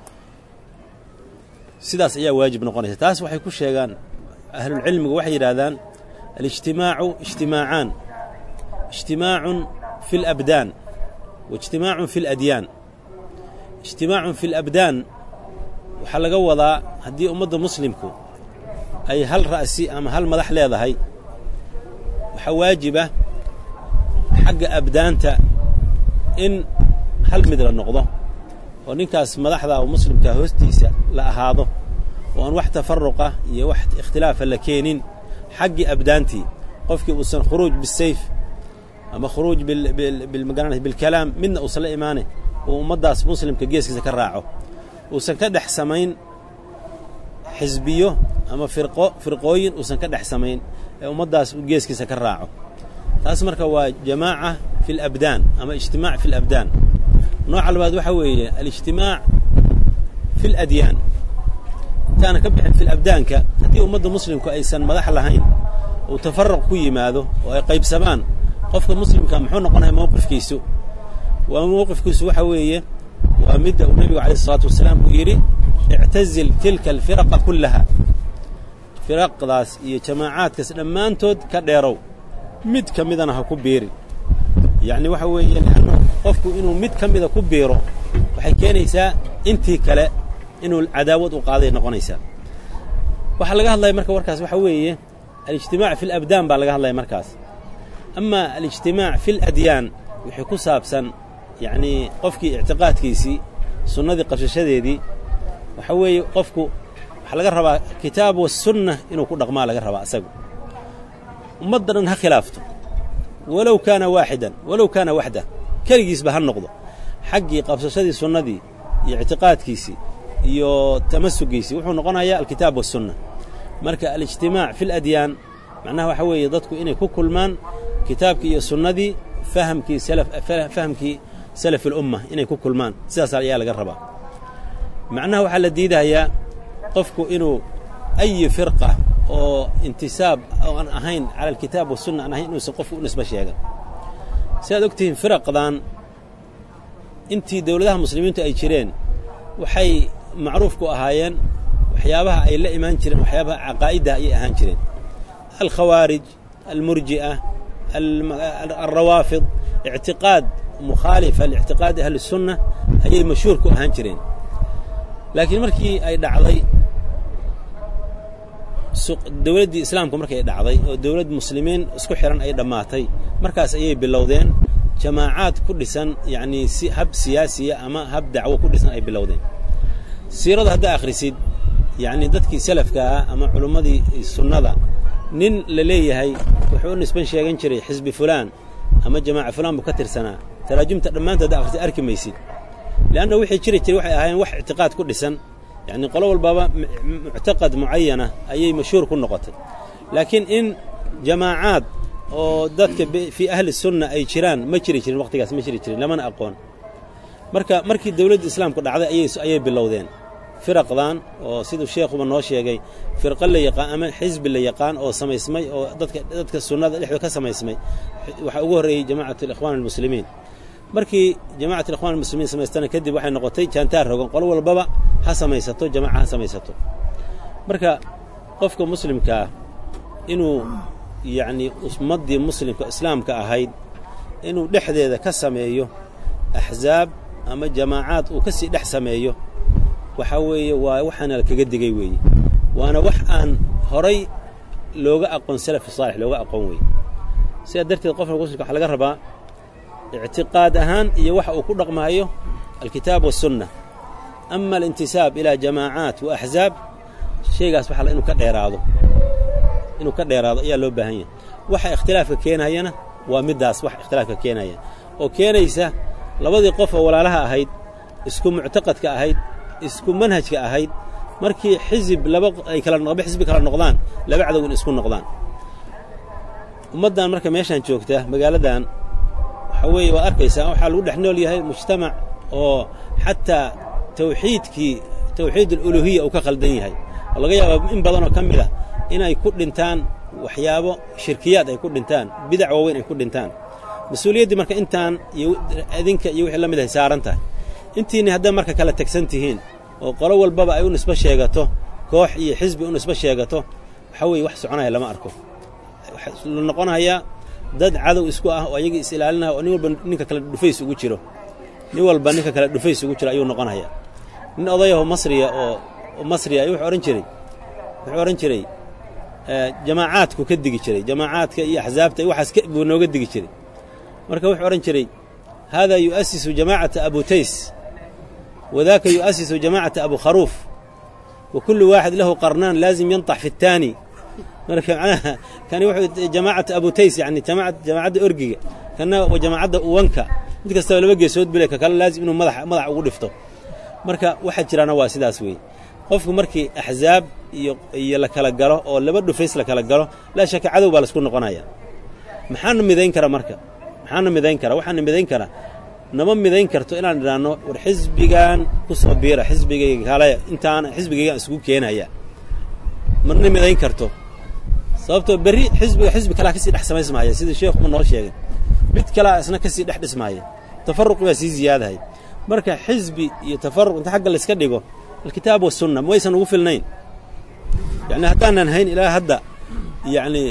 sidaas ayaa waajib noqonaysa taas waxay ku sheegaan ahlul cilmiga waxay yiraahdaan al-ijtimaacu ijtimaacaan ijtimaacun fil abdaan wa ijtimaacun fil adyaan ijtimaacun fil abdaan waxa laga wadaa hadii ummadda muslimku ay hal ra'si ama hal madax leedahay waxa waajiba xagga abdaanta in hal mid la noqdo ونكاس مدحدا ومسلم كهوستيسا لا هذا وان واحد تفرقه يا واحد اختلاف لكينين حق ابدانتي قفكي وسن خروج بالسيف اما خروج بال بالمقارنه بالكلام من وصل ايمانه ومداس مسلم كجيسكيسا كراعو وسن كدخ سمين حزبيه اما فرقه فرقوين وسن كدخ سمين ومداس جيسكيسا كراعو تاس marka waa jamaa في الابدان اما اجتماع في الابدان نوع البعض وحويه الاجتماع في الأديان كان كبح في الأبدان كهدي أمد مسلم كأيسان مدح لهين وتفرق كوي ماذا وقيب سبان قفك مسلم كان محون قناه موقف كيسو وموقف كيسو حويه ومد النبي عليه الصلاة والسلام ويري اعتزل تلك الفرق كلها فرق ذاس جماعات كسلما أنتود كديرو مد كمدنا هكبيري يعني وحويه لأنه qofku inuu mid kamida ku beero waxay keenaysaa intii kale inuu cadaawad u qaaday noqonaysa waxa laga hadlay marka warkaas waxa weeye al-ijtimaac fi al-abdaan baa laga hadlay markaas amma al-ijtimaac fi al-adyan wixii ku saabsan yani qofkii i'tiqaadkiisi sunnadii qabsashadeedii waxa weeye qofku waxa laga rabaa kitaab wa sunnah inuu ku dhaqmaa laga rabaa asagu ummadan ha khilaafto walaw kana waahidan walaw kana wahda كرجيس بهال نقطة حقي قبض شدي السنة دي اعتقادكيسي يو تمسكيسي وحنا نقولنا يا الكتاب والسنة مركا الاجتماع في الأديان معناه وحوي ضدكوا إني كل من كتابك يا السنة دي فهمك سلف فهمك سلف الأمة إني كل من ساس على جربا معناه وحل الديدة هي قفكوا إنه أي فرقة أو انتساب أو أنا أهين على الكتاب والسنة أنا هين نسقف نسبة شيئا sidaad ogtihiin firaqdan intii dowladaha muslimiintu ay jireen waxay macruuf ku ahaayeen waxyaabaha ay la imaan jireen waxyaabaha caqaa'idda ayay ahaan jireen alkhawaarij almurji'a alrawaafid ictiqaad mukhaalifa liictiqaadi ahli sunna ayay mashhuur ku ahaan jireen laakiin markii ay dhacday dowladdii islaamku markay dhacday oo dowlad muslimiin isku xihan ay dhammaatay markaas ayay bilowdeen jamaacaad ku dhisan yacnii si hab siyaasiya ama hab dacwo ku dhisan ay bilowdeen siirada haddaa akhrisid yacnii dadkii salafka ah ama culummadii sunnada nin la leeyahay wuxuu u nisban sheegan jiray xisbi fulaan ama jamaaca fulaan buu ka tirsanaa taraajumta dhammaantood haddaa akhrisid arki maysid li'anna wixii jiri jiray waxay ahaayeen wax ictiqaad ku dhisan yacni qolo walbaba muctaqad mucayana ayay mashhuur ku noqotay laakiin in jamaacaad oo dadka fii ahli sunna ay jiraan ma jiri jirin waqtigaas ma jiri jirin lamana aqoon marka markii dowladda islaamku dhacday ayay ayay bilowdeen firaqdan oo siduu sheekhuba noo sheegay firqa la yaqaan ama xisbi la yaqaan oo samaysmay oo dadka dadka sunnada dhexdooda ka samaysmay waxa ugu horreeyey jamaacatu alikhwaan almuslimiin markii jamaacatu alikhwaan almuslimiin samaystana kadib waxay noqotay jaantaar rogan qolo walbaba ha samaysato jamaaca ha samaysato marka qofka muslimkaa inuu yacnii ummaddii muslimka islaamka ahayd inuu dhexdeeda ka sameeyo axsaab ama jamaacaad uu ka sii dhex sameeyo waxaa weeye waa waxaana kaga digay weeye waana wax aan horay looga aqoon salafi saalix looga aqoon weeye sidaa darteed qofka muslimka waxa laga rabaa ictiqaad ahaan iyo waxa uu ku dhaqmaayo alkitaab wasunna ama alintisaab ilaa jamaacaat wa axzaab shaygaas waxa inuu ka dheeraado inuu ka dheeraado ayaa loo baahan yahay waxa ikhtilaafka keenayana waa middaas wax ikhtilaafka keenaya oo keenaysa labadii qof oo walaalaha ahayd isku muctaqadka ahayd isku manhajka ahayd markii xisib laba ay kala noqdaan xisbi kala noqdaan laba cadow in isku noqdaan ummaddan marka meeshaan joogta magaaladan waxa weeye waad arkaysaa waxaa lagu dhex nool yahay mujtamac oo xataa tawxiidkii tawxiid aluluhiya uu ka khaldan yahay oo laga yaaba in badanoo ka mid ah inay ku dhintaan waxyaabo shirkiyaad ay ku dhintaan bidac waaweyn ay ku dhintaan mas-uuliyaddii marka intaan iyo adinka iyo wixii la mid ahay saaran tahay intiinni hadday marka kala tegsan tihiin oo qolo walbaba ay u nisbo sheegato koox iyo xisbi u nisbo sheegato waxaa weeye wax soconaya lama arko la noqonayaa dad cadow isku ah oo ayagii is ilaalinaya oo nin walba ninka kale dhufays ugu jiro nin walba ninka kale dhufays ugu jiro ayuu noqonayaa nin odayaho masriya oo masriya wuxuu odhan jiray wuxuu odhan jiray jamaacaadku ka digi jiray jamaacaadka iyo axsaabta iyo waxaas buu nooga digi jiray marka wuxuu odhan jiray hada yu'asisu jamaacata abu tays wadaaka yu'asisu jamaacata abu kharuuf wa kullu waaxid lahu qarnaan laazim yantax fi الtaani marka macnaha kani wuxuu jamaacata abu tays yani jamaacadda orgiga kana waa jamaacadda uwanka mid kastaba laba geesood bile ka kale laazim inuu madax madax ugu dhifto marka waxa jiraana waa sidaas weeye qofku markii axsaab iyo iyo la kala galo oo laba dhufays la kala galo laa shaka cadow baa la isku noqonaya maxaana midayn kara marka maxaana midayn kara waxaana midayn kara nama midayn karto inaan idhaahno war xisbigan ku soo biira xisbigayga kale intaan xisbigayga isugu keenaya marna midayn karto sababtoo berri xisbiga xisbi kale ka sii dhex samaysmaaya sida sheekhu noo sheegay mid kale isna ka sii dhex dhismaaya tafarruq waa sii ziyaadahay marka xisbi iyo tafarruq inta xagga la iska dhigo الكتاب والسنة ما يسن وفي النين يعني هدانا نهين إلى هدا يعني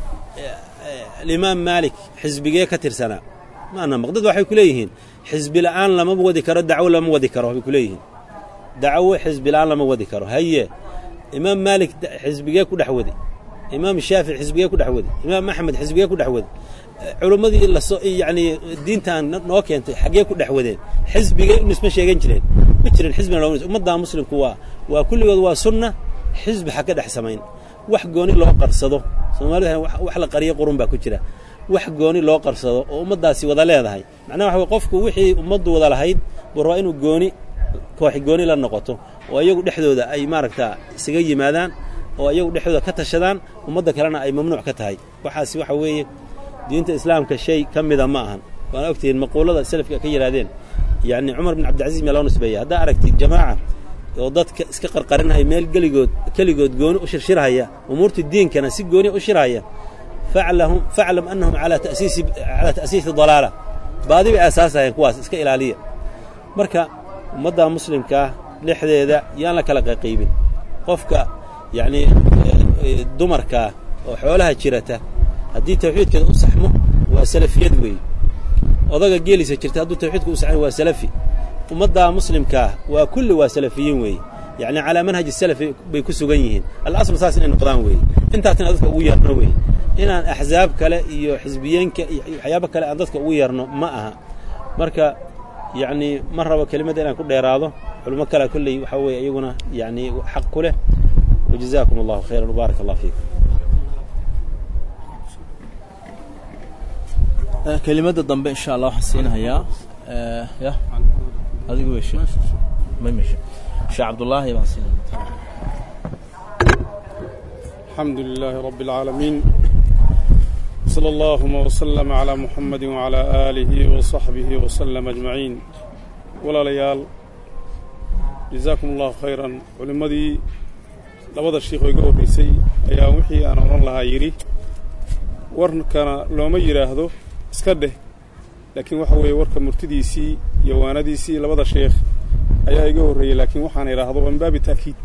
الإمام مالك حزبية كتير سنة ما أنا مقدد واحد كليهين حزب الآن لما بودي كره دعوة لما بودي كره بكليهين دعوة حزب الآن لما بودي كره هي إمام مالك حزبية كل حودي إمام الشافعي حزبية كل حودي إمام أحمد حزبية كل حودي علماء اللي يعني الدين تان نوكي أنت حقيقة كل حودين حزبية نسمع شيء جنجرين بتشرين حزبنا لو أمضى مسلم كوا وكل وضوا سنة حزب حكد حسمين وحقوني لو قرصده سومالها وحلا قرية قرون باكوتشرة وحقوني لو قرصده وأمضى سي وضع لهذا هاي معناه هو قفك وحي أمضى وضع لهيد ورأينه جوني كوحي جوني للنقطة ويجو دحدو ذا أي ماركتا سجي مادان ويجو دحدو كتشدان ومضى كلنا أي ممنوع كتهاي وحاسي وحوي دينة الإسلام كشيء كم إذا معهن وأنا أكتب المقولة السلف كي هذين يعني عمر بن عبد العزيز ملون سبيه هذا أركتي جماعة وضد إسكقر قرنها يميل قليجود كليجود جون وشرشرها هي أمور الدين كان سيجوني وشرها هي فاعلهم فاعلم أنهم على تأسيس على تأسيس ضلالة بعض بأساسها كواس إسك إلالية مركا مدى مسلم كا لحظة ذا يانا كلا قيبين قفك يعني دمر كا وحولها جرته هدي توحيد كذا أصحمه وسلفي يدوي وضاق جيلي سجرت هدو توحيد كذا أصحمه وسلفي ومدى مسلم كا وكل وسلفيين وي يعني على منهج السلف بيكسوا جيهين الأصل أساسا إنه قرآن وي أنت هتنادك ويرنا وي هنا أحزاب كلا حزبيين ك حيابك كلا عندك ويرنا معها مركا يعني مرة وكلمة أنا كل إرادة علماء كلا كل يحوي أيقنا يعني حق له وجزاكم الله خيرا وبارك الله فيكم. كلمة الضمبة إن شاء الله حسينها يا آه يا هذا يقول إيش ما يمشي شيخ عبد الله يا حسين. الحمد لله رب العالمين صلى الله وسلم على محمد وعلى آله وصحبه وسلم أجمعين. ولا ليال جزاكم الله خيرا. علمدي لبدا الشيخ يقول بيسي يا وحي أنا أرون لها يري ورن كان لو ما يراهدو اسكده لكن waxa weey warka murtidiisi iyo waanadiisi labada sheekh ayaa iga horeeyay laakiin waxaan iraahdo ban baabi taakiid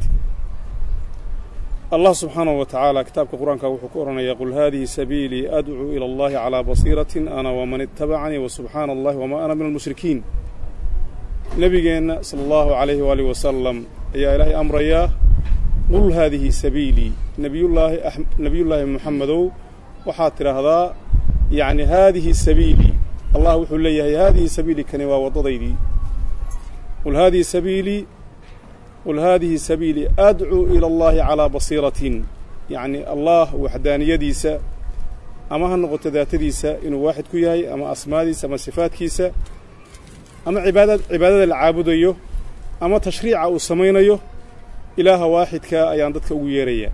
الله سبحانه وتعالى كتاب القرآن كوحكورنا يقول هذه سبيلي أدعو إلى الله على بصيرة أنا ومن اتبعني وسبحان الله وما أنا من المشركين. نبينا صلى الله عليه وآله وسلم يا إلهي أمر يا قل هذه سبيلي نبي الله أح... نبي الله محمد وحاطر هذا يعني هذه سبيلي الله وحول لي هذه سبيلي كنوا وضضيدي قل هذه سبيلي قل هذه سبيلي أدعو إلى الله على بصيرة يعني الله وحدانية ديسة أما هالنقطة ذات ديسة إنه واحد كياي أما أسماء ديسة أما صفات كيسة أما عبادة عبادة العابدية أما تشريع أو سمينية إله واحد كأيان ضدك ويريا.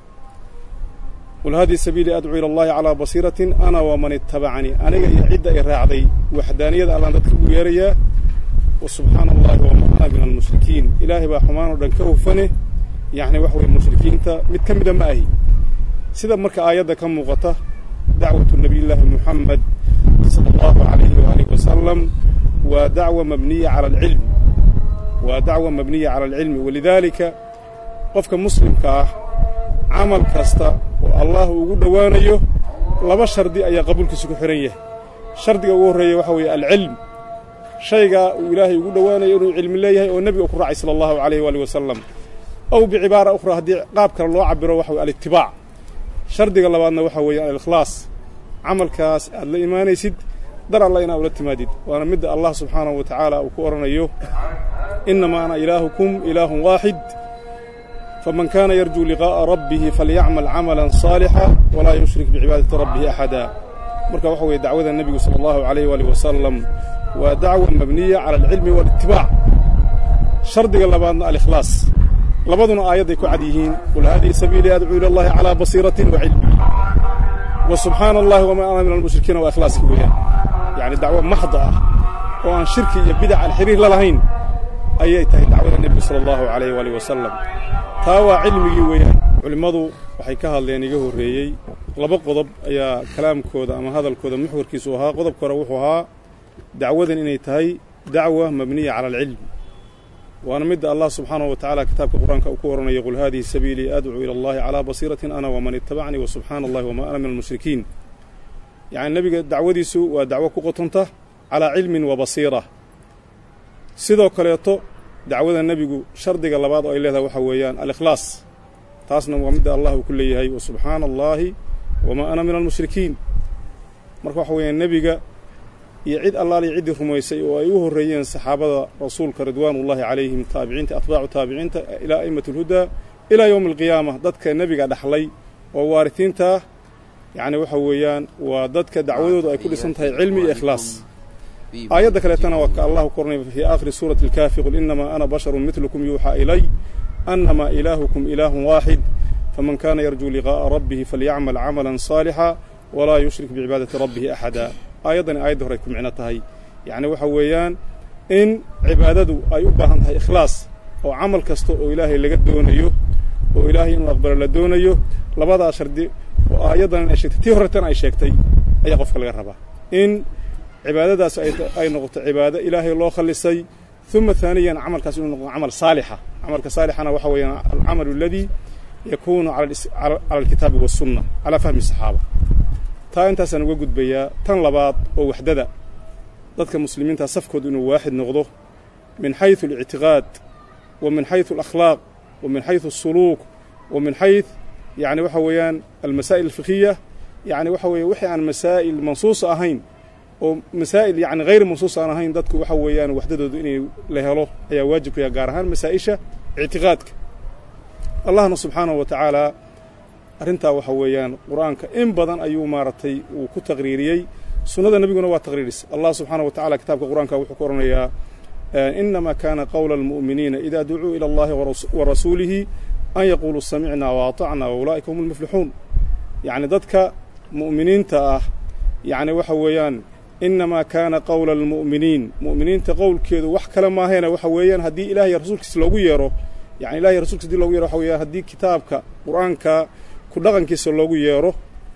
قل هذه سبيلي أدعو إلى الله على بصيرة أنا ومن اتبعني أنا يعد إراعي وحدانية أيان ضدك ويريا وسبحان الله وما أنا من المشركين. إلهي بحمان ودنكه فنه يعني وحوي المشركين تا متكمدة معي سيدا مركا آيات كم مغطى دعوة النبي الله محمد صلى الله عليه وآله وسلم ودعوة مبنية على العلم ودعوة مبنية على العلم ولذلك قفك مسلم كاه عمل كاستا والله وقود دوانيه لما شردي أي قبولك سكحرية شردي أوريه وحوي العلم شيء إلهي يقول دوانا يروي علم الله والنبي أقرأ صلى الله عليه وآله وسلم أو بعبارة أخرى هدي قابك الله عبره وحوي الاتباع شرط الله بأنه وحوي الإخلاص عمل كاس الإيمان يسد در الله يناول التماديد وأنا مد الله سبحانه وتعالى وكورنا يوه إنما أنا إلهكم إله واحد فمن كان يرجو لقاء ربه فليعمل عملا صالحا ولا يشرك بعبادة ربه أحدا. مركا وحوي دعوة النبي صلى الله عليه وآله وسلم ودعوة مبنية على العلم والاتباع شرط الله بأن الإخلاص لبضنا آيات يكون عديهين قل هذه سبيلي أدعو إلى الله على بصيرة وعلم وسبحان الله وما أنا من المشركين وإخلاص كويا يعني دعوة محضة وأن شركي يبدع الحرير للهين أيتها دعوة النبي صلى الله عليه وآله وسلم تاوى علمي ويا علماء وحيكها اللي ينجه الرئي لبق قضب أي كلام كودا أما هذا الكودا محور كيسوها قضب كروحها دعوة إني تهي دعوة مبنية على العلم وأنا مد الله سبحانه وتعالى كتاب القرآن كأكورنا يقول هذه سبيلي أدعو إلى الله على بصيرة أنا ومن اتبعني وسبحان الله وما أنا من المشركين. يعني النبي دعوة ديسو ودعوة قطنته على علم وبصيرة سيدو كليتو دعوة النبي شرط قال بعض إلى وحويان الإخلاص تاسنا ومد الله كل يهي وسبحان الله وما أنا من المشركين. مركو حويان النبي يعيد الله يعيد رميسي وأيوه الرئيين صحابة رسول رضوان الله عليهم تابعين أتباع تابعين إلى أئمة الهدى إلى يوم القيامة ضدك النبي قاعد حلي ووارثين تا يعني وحويان وضدك دعوته كل سنة علمي إخلاص. آيات ذكرتنا وك الله قرني في آخر سورة الكهف قل إنما أنا بشر مثلكم يوحى إلي أنما إلهكم إله واحد فمن كان يرجو لقاء ربه فليعمل عملا صالحا ولا يشرك بعبادة ربه أحدا. أيضا آيات هريكم معناتها يعني وحويان إن عبادته أي أباهنها إخلاص وعمل كستو إلهي اللي قد دونيه وإلهي إنه أقبل لدونيه لبضع شردي آيضاً أي شيء تهرة أي شيء أي قف كل جربة إن عبادة أي نقطة عبادة إلهي الله خلصي ثم ثانياً عمل كسر عمل صالحة عمل كصالح أنا وحوي العمل الذي يكون على على الكتاب والسنة على فهم الصحابة تا أنت سنوجد بيا تنلبات أو وحدة ضدك مسلمين تصفقوا إنه واحد نقضه من حيث الاعتقاد ومن حيث الأخلاق ومن حيث السلوك ومن حيث يعني وحويان المسائل الفقهية يعني وحوي وحي عن مسائل منصوصة أهين ومسائل يعني غير منصوصة أهين ضدك وحويان وحدة إني لهله هي واجب يا جارهان مسائشة اعتقادك الله سبحانه وتعالى أرنتا وحويان قرآنك إن بدن أيو مارتي وكتغريري سنة النبي نوا تغريرس الله سبحانه وتعالى كتاب قرآنك وحكورنا يا إنما كان قول المؤمنين إذا دعوا إلى الله ورسوله أن يقولوا سمعنا وأطعنا وأولئك هم المفلحون يعني ضدك مؤمنين تأه يعني وحويان إنما كان قول المؤمنين مؤمنين تقول كذا وحك لما هنا وحويان هدي إلهي رسولك سلوي يرو يعني إلهي رسولك سلوي يرو حويان هدي كتابك قرآنك كلغن كسلوي يرو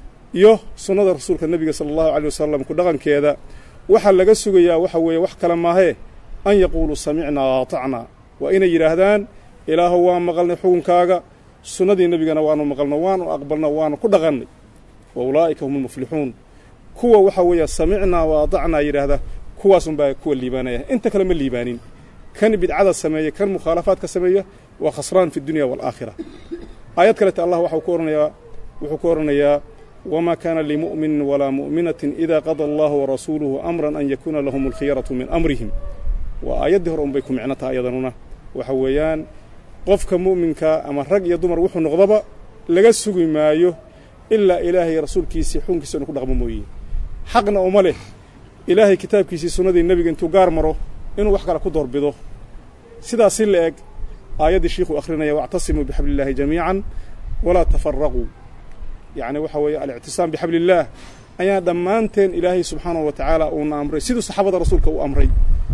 يو سنة رسولك النبي صلى الله عليه وسلم كلغن كذا وحل لجسوا يا وحوي وحك لما هي أن يقولوا سمعنا وأطعنا وإن يرهدان إله هو مغلنا حكم كاغا سنة النبي وانو مغلنا وانو أقبلنا وانو كلغني وأولئك هم المفلحون كوا وحوي سمعنا وأطعنا يرهدا كوا سنبا كوا الليبانية أنت كلام الليبانين كان بدعة السمية كان مخالفات كسمية وخسران في الدنيا والآخرة آيات كلت الله وحكورنا يا وحكورنا يا وما كان لمؤمن ولا مؤمنة إذا قضى الله ورسوله أمرا أن يكون لهم الخيرة من أمرهم وآيات دهرهم بكم معناتها أيضا وحويان قفك مؤمنك أما رق يضمر وحو نغضب لقسق مايو إلا إلهي رسول كيسي حون كيسي نكون رغم مويين حقنا أماله إلهي كتاب كيسي سنة النبي انتو قارمرو إنو وحقا لكو دور بيضو سيدا سيلك آيات الشيخ وأخرنا واعتصموا بحبل الله جميعا ولا تفرقوا يعني وحوي الاعتصام بحبل الله أيا دمانتين إلهي سبحانه وتعالى أون أمري سيدو صحابة رسولك وأمري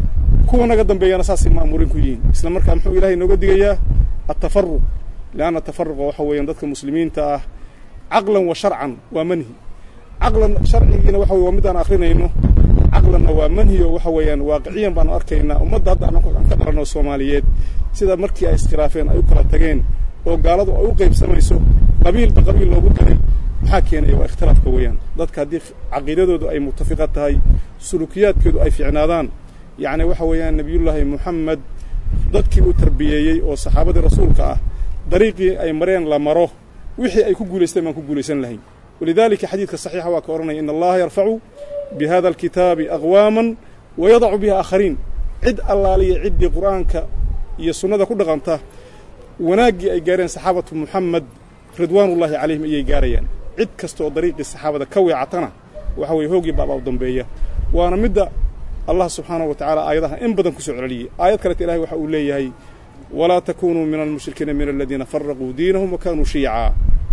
كونا قدم بيان أساس المأمورين كويين إسلام مركا محو إلهي نقد إياه التفرق لأن التفرق وحوي ينددك المسلمين تاه عقلا وشرعا ومنهي عقلا شرعيا وحوي ومدان آخرين إنه عقلا ومنهي وحويا واقعيا بأن أركينا ومد هذا أنا كدرنا الصوماليات سيدا مركي إسخلافين أيو كلا تجين وقالوا أيو قيب سميسو قبيل بقبيل لو قلت حاكينا أيوة اختلاف قويا ضدك هذه عقيدته أي متفقات هاي سلوكيات كده أي في عنادان يعني وحويا نبي الله محمد ضدك وتربية أو صحابة الرسول كأه طريقي أي مرين لمروه وحي أي كقول يستمع كقول يسن لهين ولذلك حديث الصحيح وكورنا إن الله يرفع بهذا الكتاب أقواما ويضع بها آخرين عد الله لي عد قرآنك يسنة كل غنته وناجي أي جارين صحابة محمد رضوان الله عليهم أي جارين عد كستو طريق الصحابة كوي عطنا وحوي هوجي بابا ودنبيه وأنا مدة الله سبحانه وتعالى آياتها إن بدن كسر عليه آيات كانت إلهي وحول لي هي ولا تكونوا من المشركين من الذين فرقوا دينهم وكانوا شيعا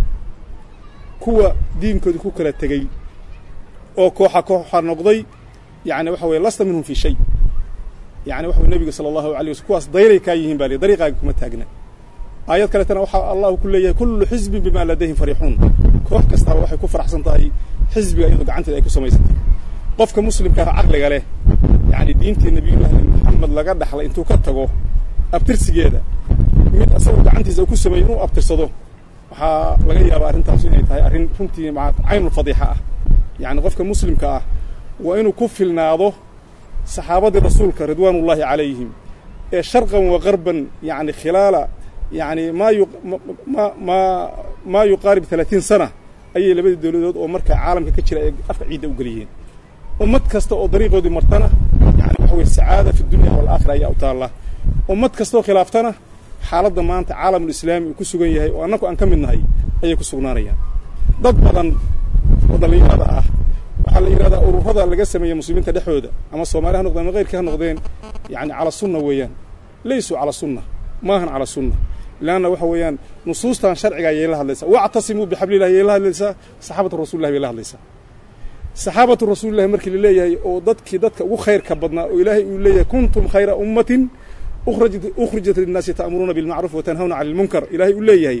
كوا دين كذا كوكلا تجي أو كوحة كوحة نقضي يعني وحوي لست منهم في شيء يعني وحوي النبي صلى الله عليه وسلم كواس ضيري كايهم بالي طريقة كمتاجنا آيات كانت أنا وحى الله كل كل حزب بما لديهم فرحون كوح كستا وحي كفر أحسن طاي حزب أيضا عنت ذيك سميست قفك مسلم كان عقل عليه يعني دينتي النبي الله محمد لقد حلا أنتو كتجو أبترس جيدا من أصل عنتي زوج سمينو أبترصده وح لقيا بارين تحسيني تاي أرين فهمتي مع عين الفضيحة يعني قفك مسلم كأه وإنه كفل ناضه صحابة الرسول رضوان الله عليهم شرقا وغربا يعني خلال يعني ما يق... ما ما ما يقارب ثلاثين سنة أي لبد الدولة ومركز عالم ككتير أفق عيدة وقليين ومت كستو طريقه دي مرتنا يعني وحوي السعادة في الدنيا والآخرة يا أوتار الله ومت كستو خلافتنا حالة ما أنت عالم الإسلام يكسو جاي وأنكو أنكم النهاية أي كسو ناريا ضد بدن وضلي هذا وحال هذا أروح هذا اللي قسم يا مسلمين تدحوده أما الصومالي هنقدين غير كه نقدين يعني على السنة ويان ليسوا على السنة ما هن على السنة لأن وحويان نصوص تان شرع جاي لها ليس واعتصموا بحبل الله لها ليس صحابة الرسول الله لها ليس صحابة الرسول الله مركي لله أو ضدك ضدك وخير كبدنا وإلهي إليه كنتم خير أمة أخرجت أخرجت للناس تأمرون بالمعروف وتنهون عن المنكر إلهي إليه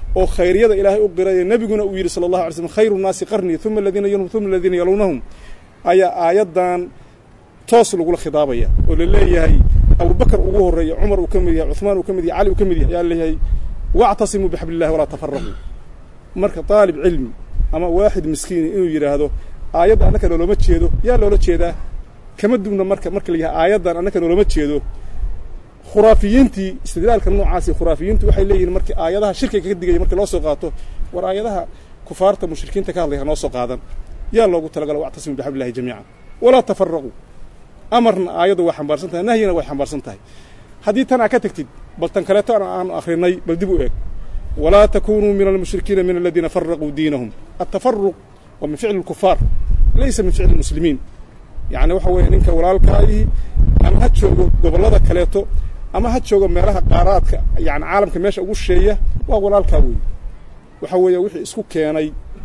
oo khayriyada ilaahay u qiray nabiguna uu yiri sallallahu alayhi wasallam khayru naasi qarni thumma alladhina yalunhum thumma alladhina yalunhum ayaa aayadan toos lagu khidaabaya oo leeyahay Abu Bakr ugu horeeyo Umar uu kamid yahay Uthman uu kamid yahay Ali uu kamid yahay yaa leeyahay wa'tasimu bihablillahi wala tafarraqu marka talib ilmi ama waahid miskiin inuu yiraahdo aayada anaka looma jeedo yaa loola jeedaa kama dubna marka marka leeyahay aayadan anaka looma jeedo khuraafiyiintii istidlaalka noocaasi khuraafiyiintu waxay leeyihiin markii aayadaha shirkiga ka digay markii loo soo qaato war aayadaha kufaarta mushrikiinta ka hadlaya noo soo qaadan yaa loogu talagalay wa'tasimu bihablillahi jamii'an wala tafarraqu amarna aayadu waa xambaarsan tahay nahyina waa xambaarsan tahay hadii tan ka tagtid bal tan kale tan aan akhrinay bal dib u eeg wala takunu min al-mushrikiina min alladhina farraqu diinahum at-tafarruq wa min fi'l al-kuffar laysa min fi'l al-muslimin yani waxa weeye ninka walaalkaayi ama ha joogo gobolada kaleeto ama ha joogo meelaha qaaraadka yani caalamka meesha ugu sheeya waa walaalkaa weey waxa weeye wixii isku keenay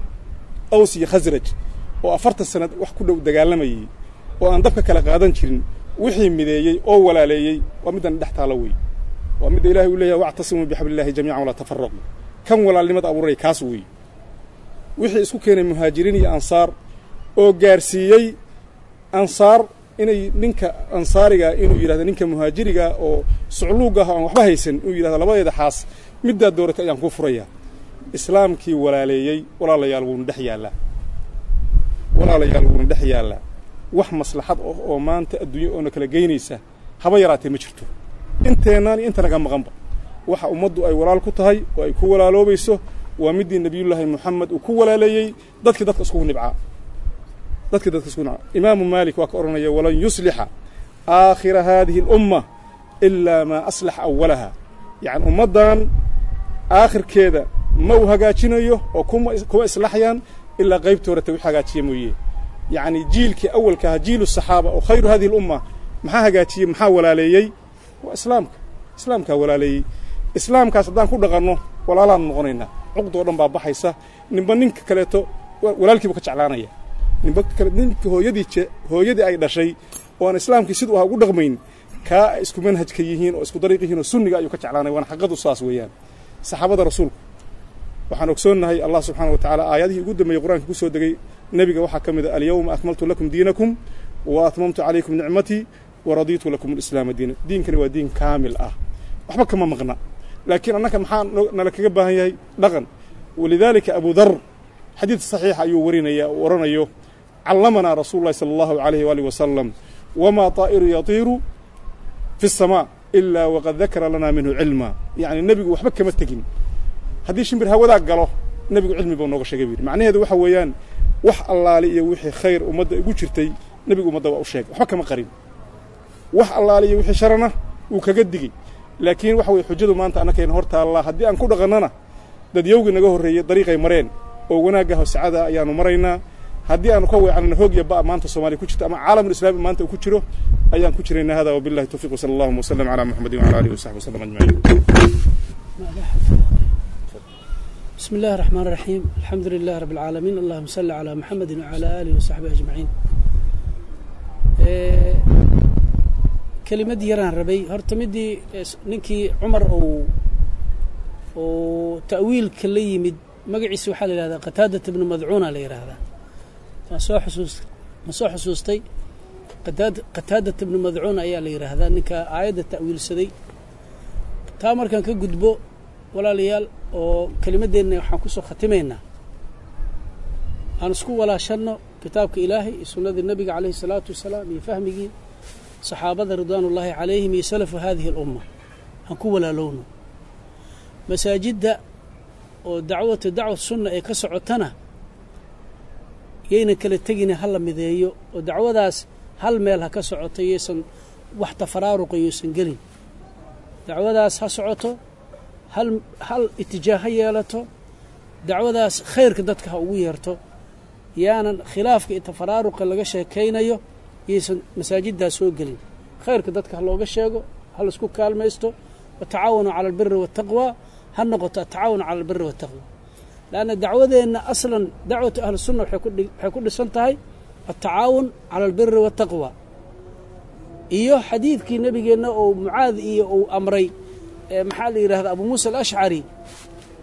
Aws iyo Khazraj oo afartan sanad wax ku dhow dagaalamayay oo aan dabka kala qaadan jirin wixii mideeyay oo walaaleeyay waa midan dhaxtaala weey waa mid Ilaahay uu leeyahay wa'tasimu bihablillahi jamii'an wala tafarraqu kan walaalnimada abuuray kaas weey wixii isku keenay muhaajiriin iyo ansaar oo gaarsiiyay ansaar inay ninka ansaariga inuu yiraahdo ninka muhaajiriga oo sucluuga ah aan waxba haysan inuu yiraahdo labadeeda xaas midda doorata ayaan ku furaya islaamkii walaaleeyay walaalayaal wuu dhex yaala walaalayaal wuu dhex yaala wax maslaxad oo maanta adduunyo oo kala geynaysa haba yaraatee ma jirto inteenan inta naga maqanba waxa ummaddu ay walaal ku tahay oo ay ku walaaloobayso waa midii nabiyullaahi Muhammad uu ku walaaleeyay dadkii dadka isku nibca dadkii dadka isku nibca Imam Malik waa ka oranaya walan yusliha aakhir hadhihi al-umma illa ma aslaha awwalaha yani ummadan aakhirkeeda ma uu hagaajinayo oo kuma kuma islaxayaan illa qaybtooda uu hagaajiyo mooyee يعني جيل كي أول كه جيل الصحابة أو خير هذه الأمة محاها جاتي محا ولا ليي وإسلامك إسلامك ولا ليي إسلامك صدقان كل غنو ولا لا نغنينا عقد ورم بابا حيسة نبنينك كلته ولا لك بكتش علانية نبك كلنك هو يدي هو يدي أي شيء وأنا إسلامك سيدوا هقول رغمين كا إسكو منهج كيهين وإسكو طريقهين والسنة أيو كتش علانية وأنا حقد الصاص ويان صحابة الرسول وحنكسرنا هي الله سبحانه وتعالى آياته يقول ما يقرأن كوسو دقي نبيك وحى كمذا اليوم أكملت لكم دينكم وأتممت عليكم نعمتي ورضيت لكم الإسلام دينا دين كان ودين كامل أه وحبك ما مغنى لكن أنا كمحان نلك جبها هي لغن ولذلك أبو ذر حديث صحيح أيو ورينا يا ورنا يو علمنا رسول الله صلى الله عليه وآله وسلم وما طائر يطير في السماء إلا وقد ذكر لنا منه علما يعني النبي وحبك ما تجين هذه شمبر هذا قاله النبي علمي بونوغ شجبير معناه هذا وحويان wax allaaliyo wixii khayr umada ugu jirtay nabigu umada waa u sheegay waxba kama qarin wax allaaliyo wixii sharana uu kaga digay laakiin waxa way xujadu maanta anakeen horta Allah hadii aan ku dhaqanana dad yowgi naga horeeyay dariiqay mareen oo wanaaga oo saacada ayaanu maraynaa hadii aan ka weecanna hoog iyo ba maanta Soomaali ku jirta ama caalamul islaami maanta ku jiro ayaan ku jireynaa hada wabillahi tawfiiq sallallahu alayhi wa sallam ala muhammadin wa ala alihi wa sahbihi sallam ajma'in بسم الله الرحمن الرحيم الحمد لله رب العالمين اللهم صل على محمد وعلى آله وصحبه أجمعين إيه كلمة يران ربي هرتمدي نكي عمر أو أو تأويل كلي مد مقعس وحال هذا قتادة ابن مذعون على هذا مسوح حسوس مسوح حسوستي قتادة قتادة ابن مذعون أيا لي هذا نك عايد التأويل سدي تامر كان كجدبو ولا ليال oo kalimadeena waxaan ku soo khatimeynaa aan isku walaashano kitaabka Ilaahay iyo sunnada nabiga kaleey salaatu wasalaam iyo fahmigi saxaabada ridwaanullaahi kaleeyhim iyo salafu hadhihi al-umma aan ku walaalowno masaajida oo dacwada dacwad sunna ee ka socotana yeena kala tagina hal mideeyo oo dacwadaas hal meel ha ka socoto yeesan wax tafaraaruq yeesan galin dacwadaas ha socoto هل هل اتجاه يالته دعوadaas khayrka dadka ha ugu yeerto yaana khilaafka itafararuq laga sheekaynayo yeesan masaajida soo galin khayrka dadka looga sheego hal isku kaalmaysto taawunu ala albirri wattaqwa han noqoto taawunu ala albirri wattaqwa laana dacwadeena aslan dacwada ahlu sunna waxay ku waxay ku dhisan tahay taawun ala albirri wattaqwa iyo xadiidkii nabigeena oo muaad iyo oo amray maxaa la yiraahdaa Abu Musa al-Ash'ari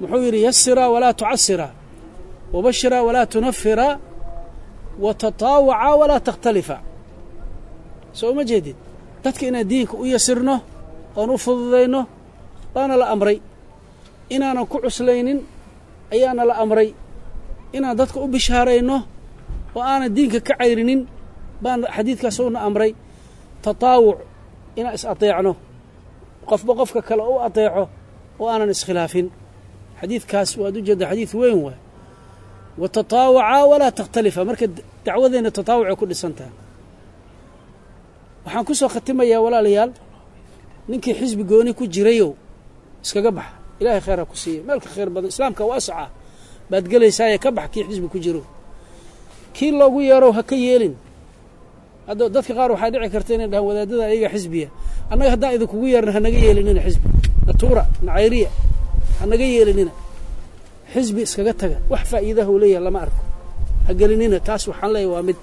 muxuu yidhi yasiraa walaa tucasiraa wabashiraa walaa tunafiraa watataawaca walaa takhtalifa soo uma jeedid dadka inaan diinka u yasirno oon u fududayno baana la amray inaanan ku cuslaynin ayaana la amray inaan dadka u bishaarayno oo aanan diinka ka cayrinin baan xadiidkaas uuna amray tataawuc inaan is ateecno qofba qofka kale u ateeco oo aanan iskhilaafin xadiidkaas waad u jeeddaa xadiid weyn waay watataawaca walaa takhtalifa marka dacwadeenna tataawucay ku dhisan tahay waxaan ku soo khatimayaa walaalayaal ninkii xisbi gooni ku jirayow iskaga baxa ilaahay khayr ha ku siiya meelka khayr badan islaamka waasaca baad gelaysaaye ka bax kii xisbi ku jiro kii loogu yeerow ha ka yeelin hadda dadka qaar waxaa dhici karta inay dhahaan wadaadada ayaga xisbiya annaga haddaan idinkugu yeerna hanaga yeelinina xisbi natuura nacayriya hanaga yeelinina xisbi iskaga taga wax faa'iidaha uu leeyahay lama arko ha gelinina taas waxaan leeyahay waa mid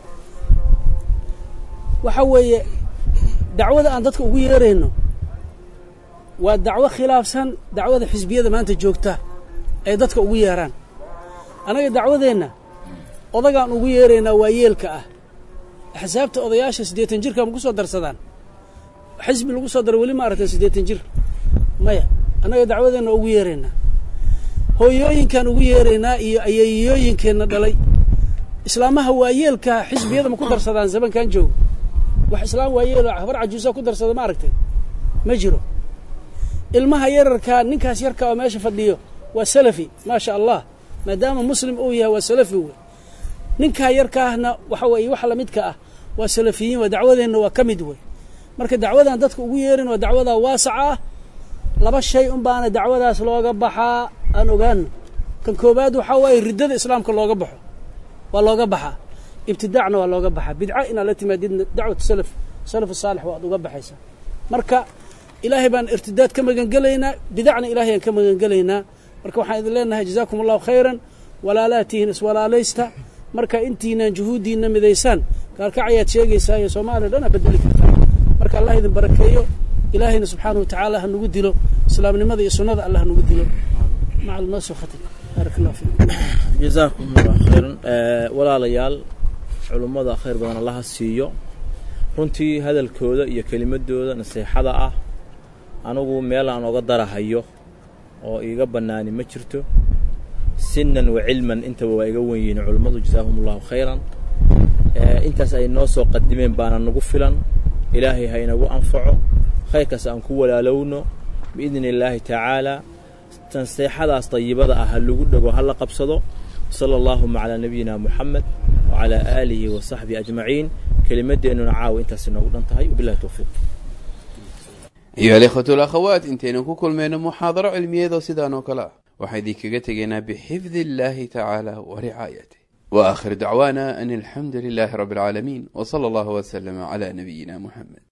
waxa weeye dacwada aan dadka ugu yeerayno waa dacwo khilaafsan dacwada xisbiyada maanta joogta ay dadka ugu yeeraan anaga dacwadeenna odagaan ugu yeeraynaa waa yeelka ah axsaabta odayaasha siddeetan jirka ma ku soo darsadaan xisbi lagu soo daro weli ma aragtan siddeetan jir maya annaga dacwadeenna ugu yeeraynaa hooyooyinkaan ugu yeeraynaa iyo ayeeyooyinkeenna dhalay islaamaha waa yeelka xisbiyada ma ku darsadaan zamankan joogo wax islaam waa yeelo habar cajuusaa ku darsada ma aragtay ma jiro ilmaha yararkaa ninkaas yarkaa oo meesha fadhiyo waa salafi maa sha allah maadaama muslim uu yahay waa salafi wey ninkaa yarkaahna waxa weeye wax lamidka ah waa salafiyiin waa dacwadeenna waa ka mid wey marka dacwadaan dadka ugu yeerin waa dacwadaa waasaca ah laba shay un baana dacwadaas looga baxaa aan ogaano kan koobaad waxaa waaye riddada islaamka looga baxo waa looga baxaa ibtidaacna waa looga baxaa bidca inaad la timaadidna dacwatu salaf salaf saalix waad uga baxaysaa marka ilaahay baan irtidaad ka magangelaynaa bidacna ilaahay aan ka magangelaynaa marka waxaan idin leenahay jazaakum allahu khayran walaalaatihiin iswalaalaysta marka intiinaan juhuuddiinna midaysaan kaalkacayaad sheegaysaa iyo soomaaliya dhan aa bedeli kartaa marka allah idin barakeeyo ilaahayna subxaanahu watacaala ha nagu dilo islaamnimada iyo sunnada allah ha nagu dilo macal noo soo khatim baarak allah fiikum jazaakum allahu khayran walaalayaal culummada khayr badan allaha siiyo runtii hadalkooda iyo kelimadooda naseexada ah anigu meel aan oga darahayo oo iiga bannaani ma jirto sinan wa cilman intaba waa iga wen yihiin culummadu jazaahum allahu khayran intaas ay noo soo qadimeen baana nagu filan ilaahay ha inagu anfaco khayrkaas aan ku walaalowno biidni illaahi tacaala tanseexadaas dayibada ah ha lagu dhego ha la qabsado sala allahuma calaa nabiyina muxamed wacalaa aalihi wa saxbihi ajmaciin kelimadeennuna caawa intaas inoogu dhan tahay wabillahi towfiiq أيها الإخوة والأخوات انتين كل من محاضرة علمية ذو سيدان وكلا وحيدي كغتغينا بحفظ الله تعالى ورعايته وآخر دعوانا أن الحمد لله رب العالمين وصلى الله وسلم على نبينا محمد.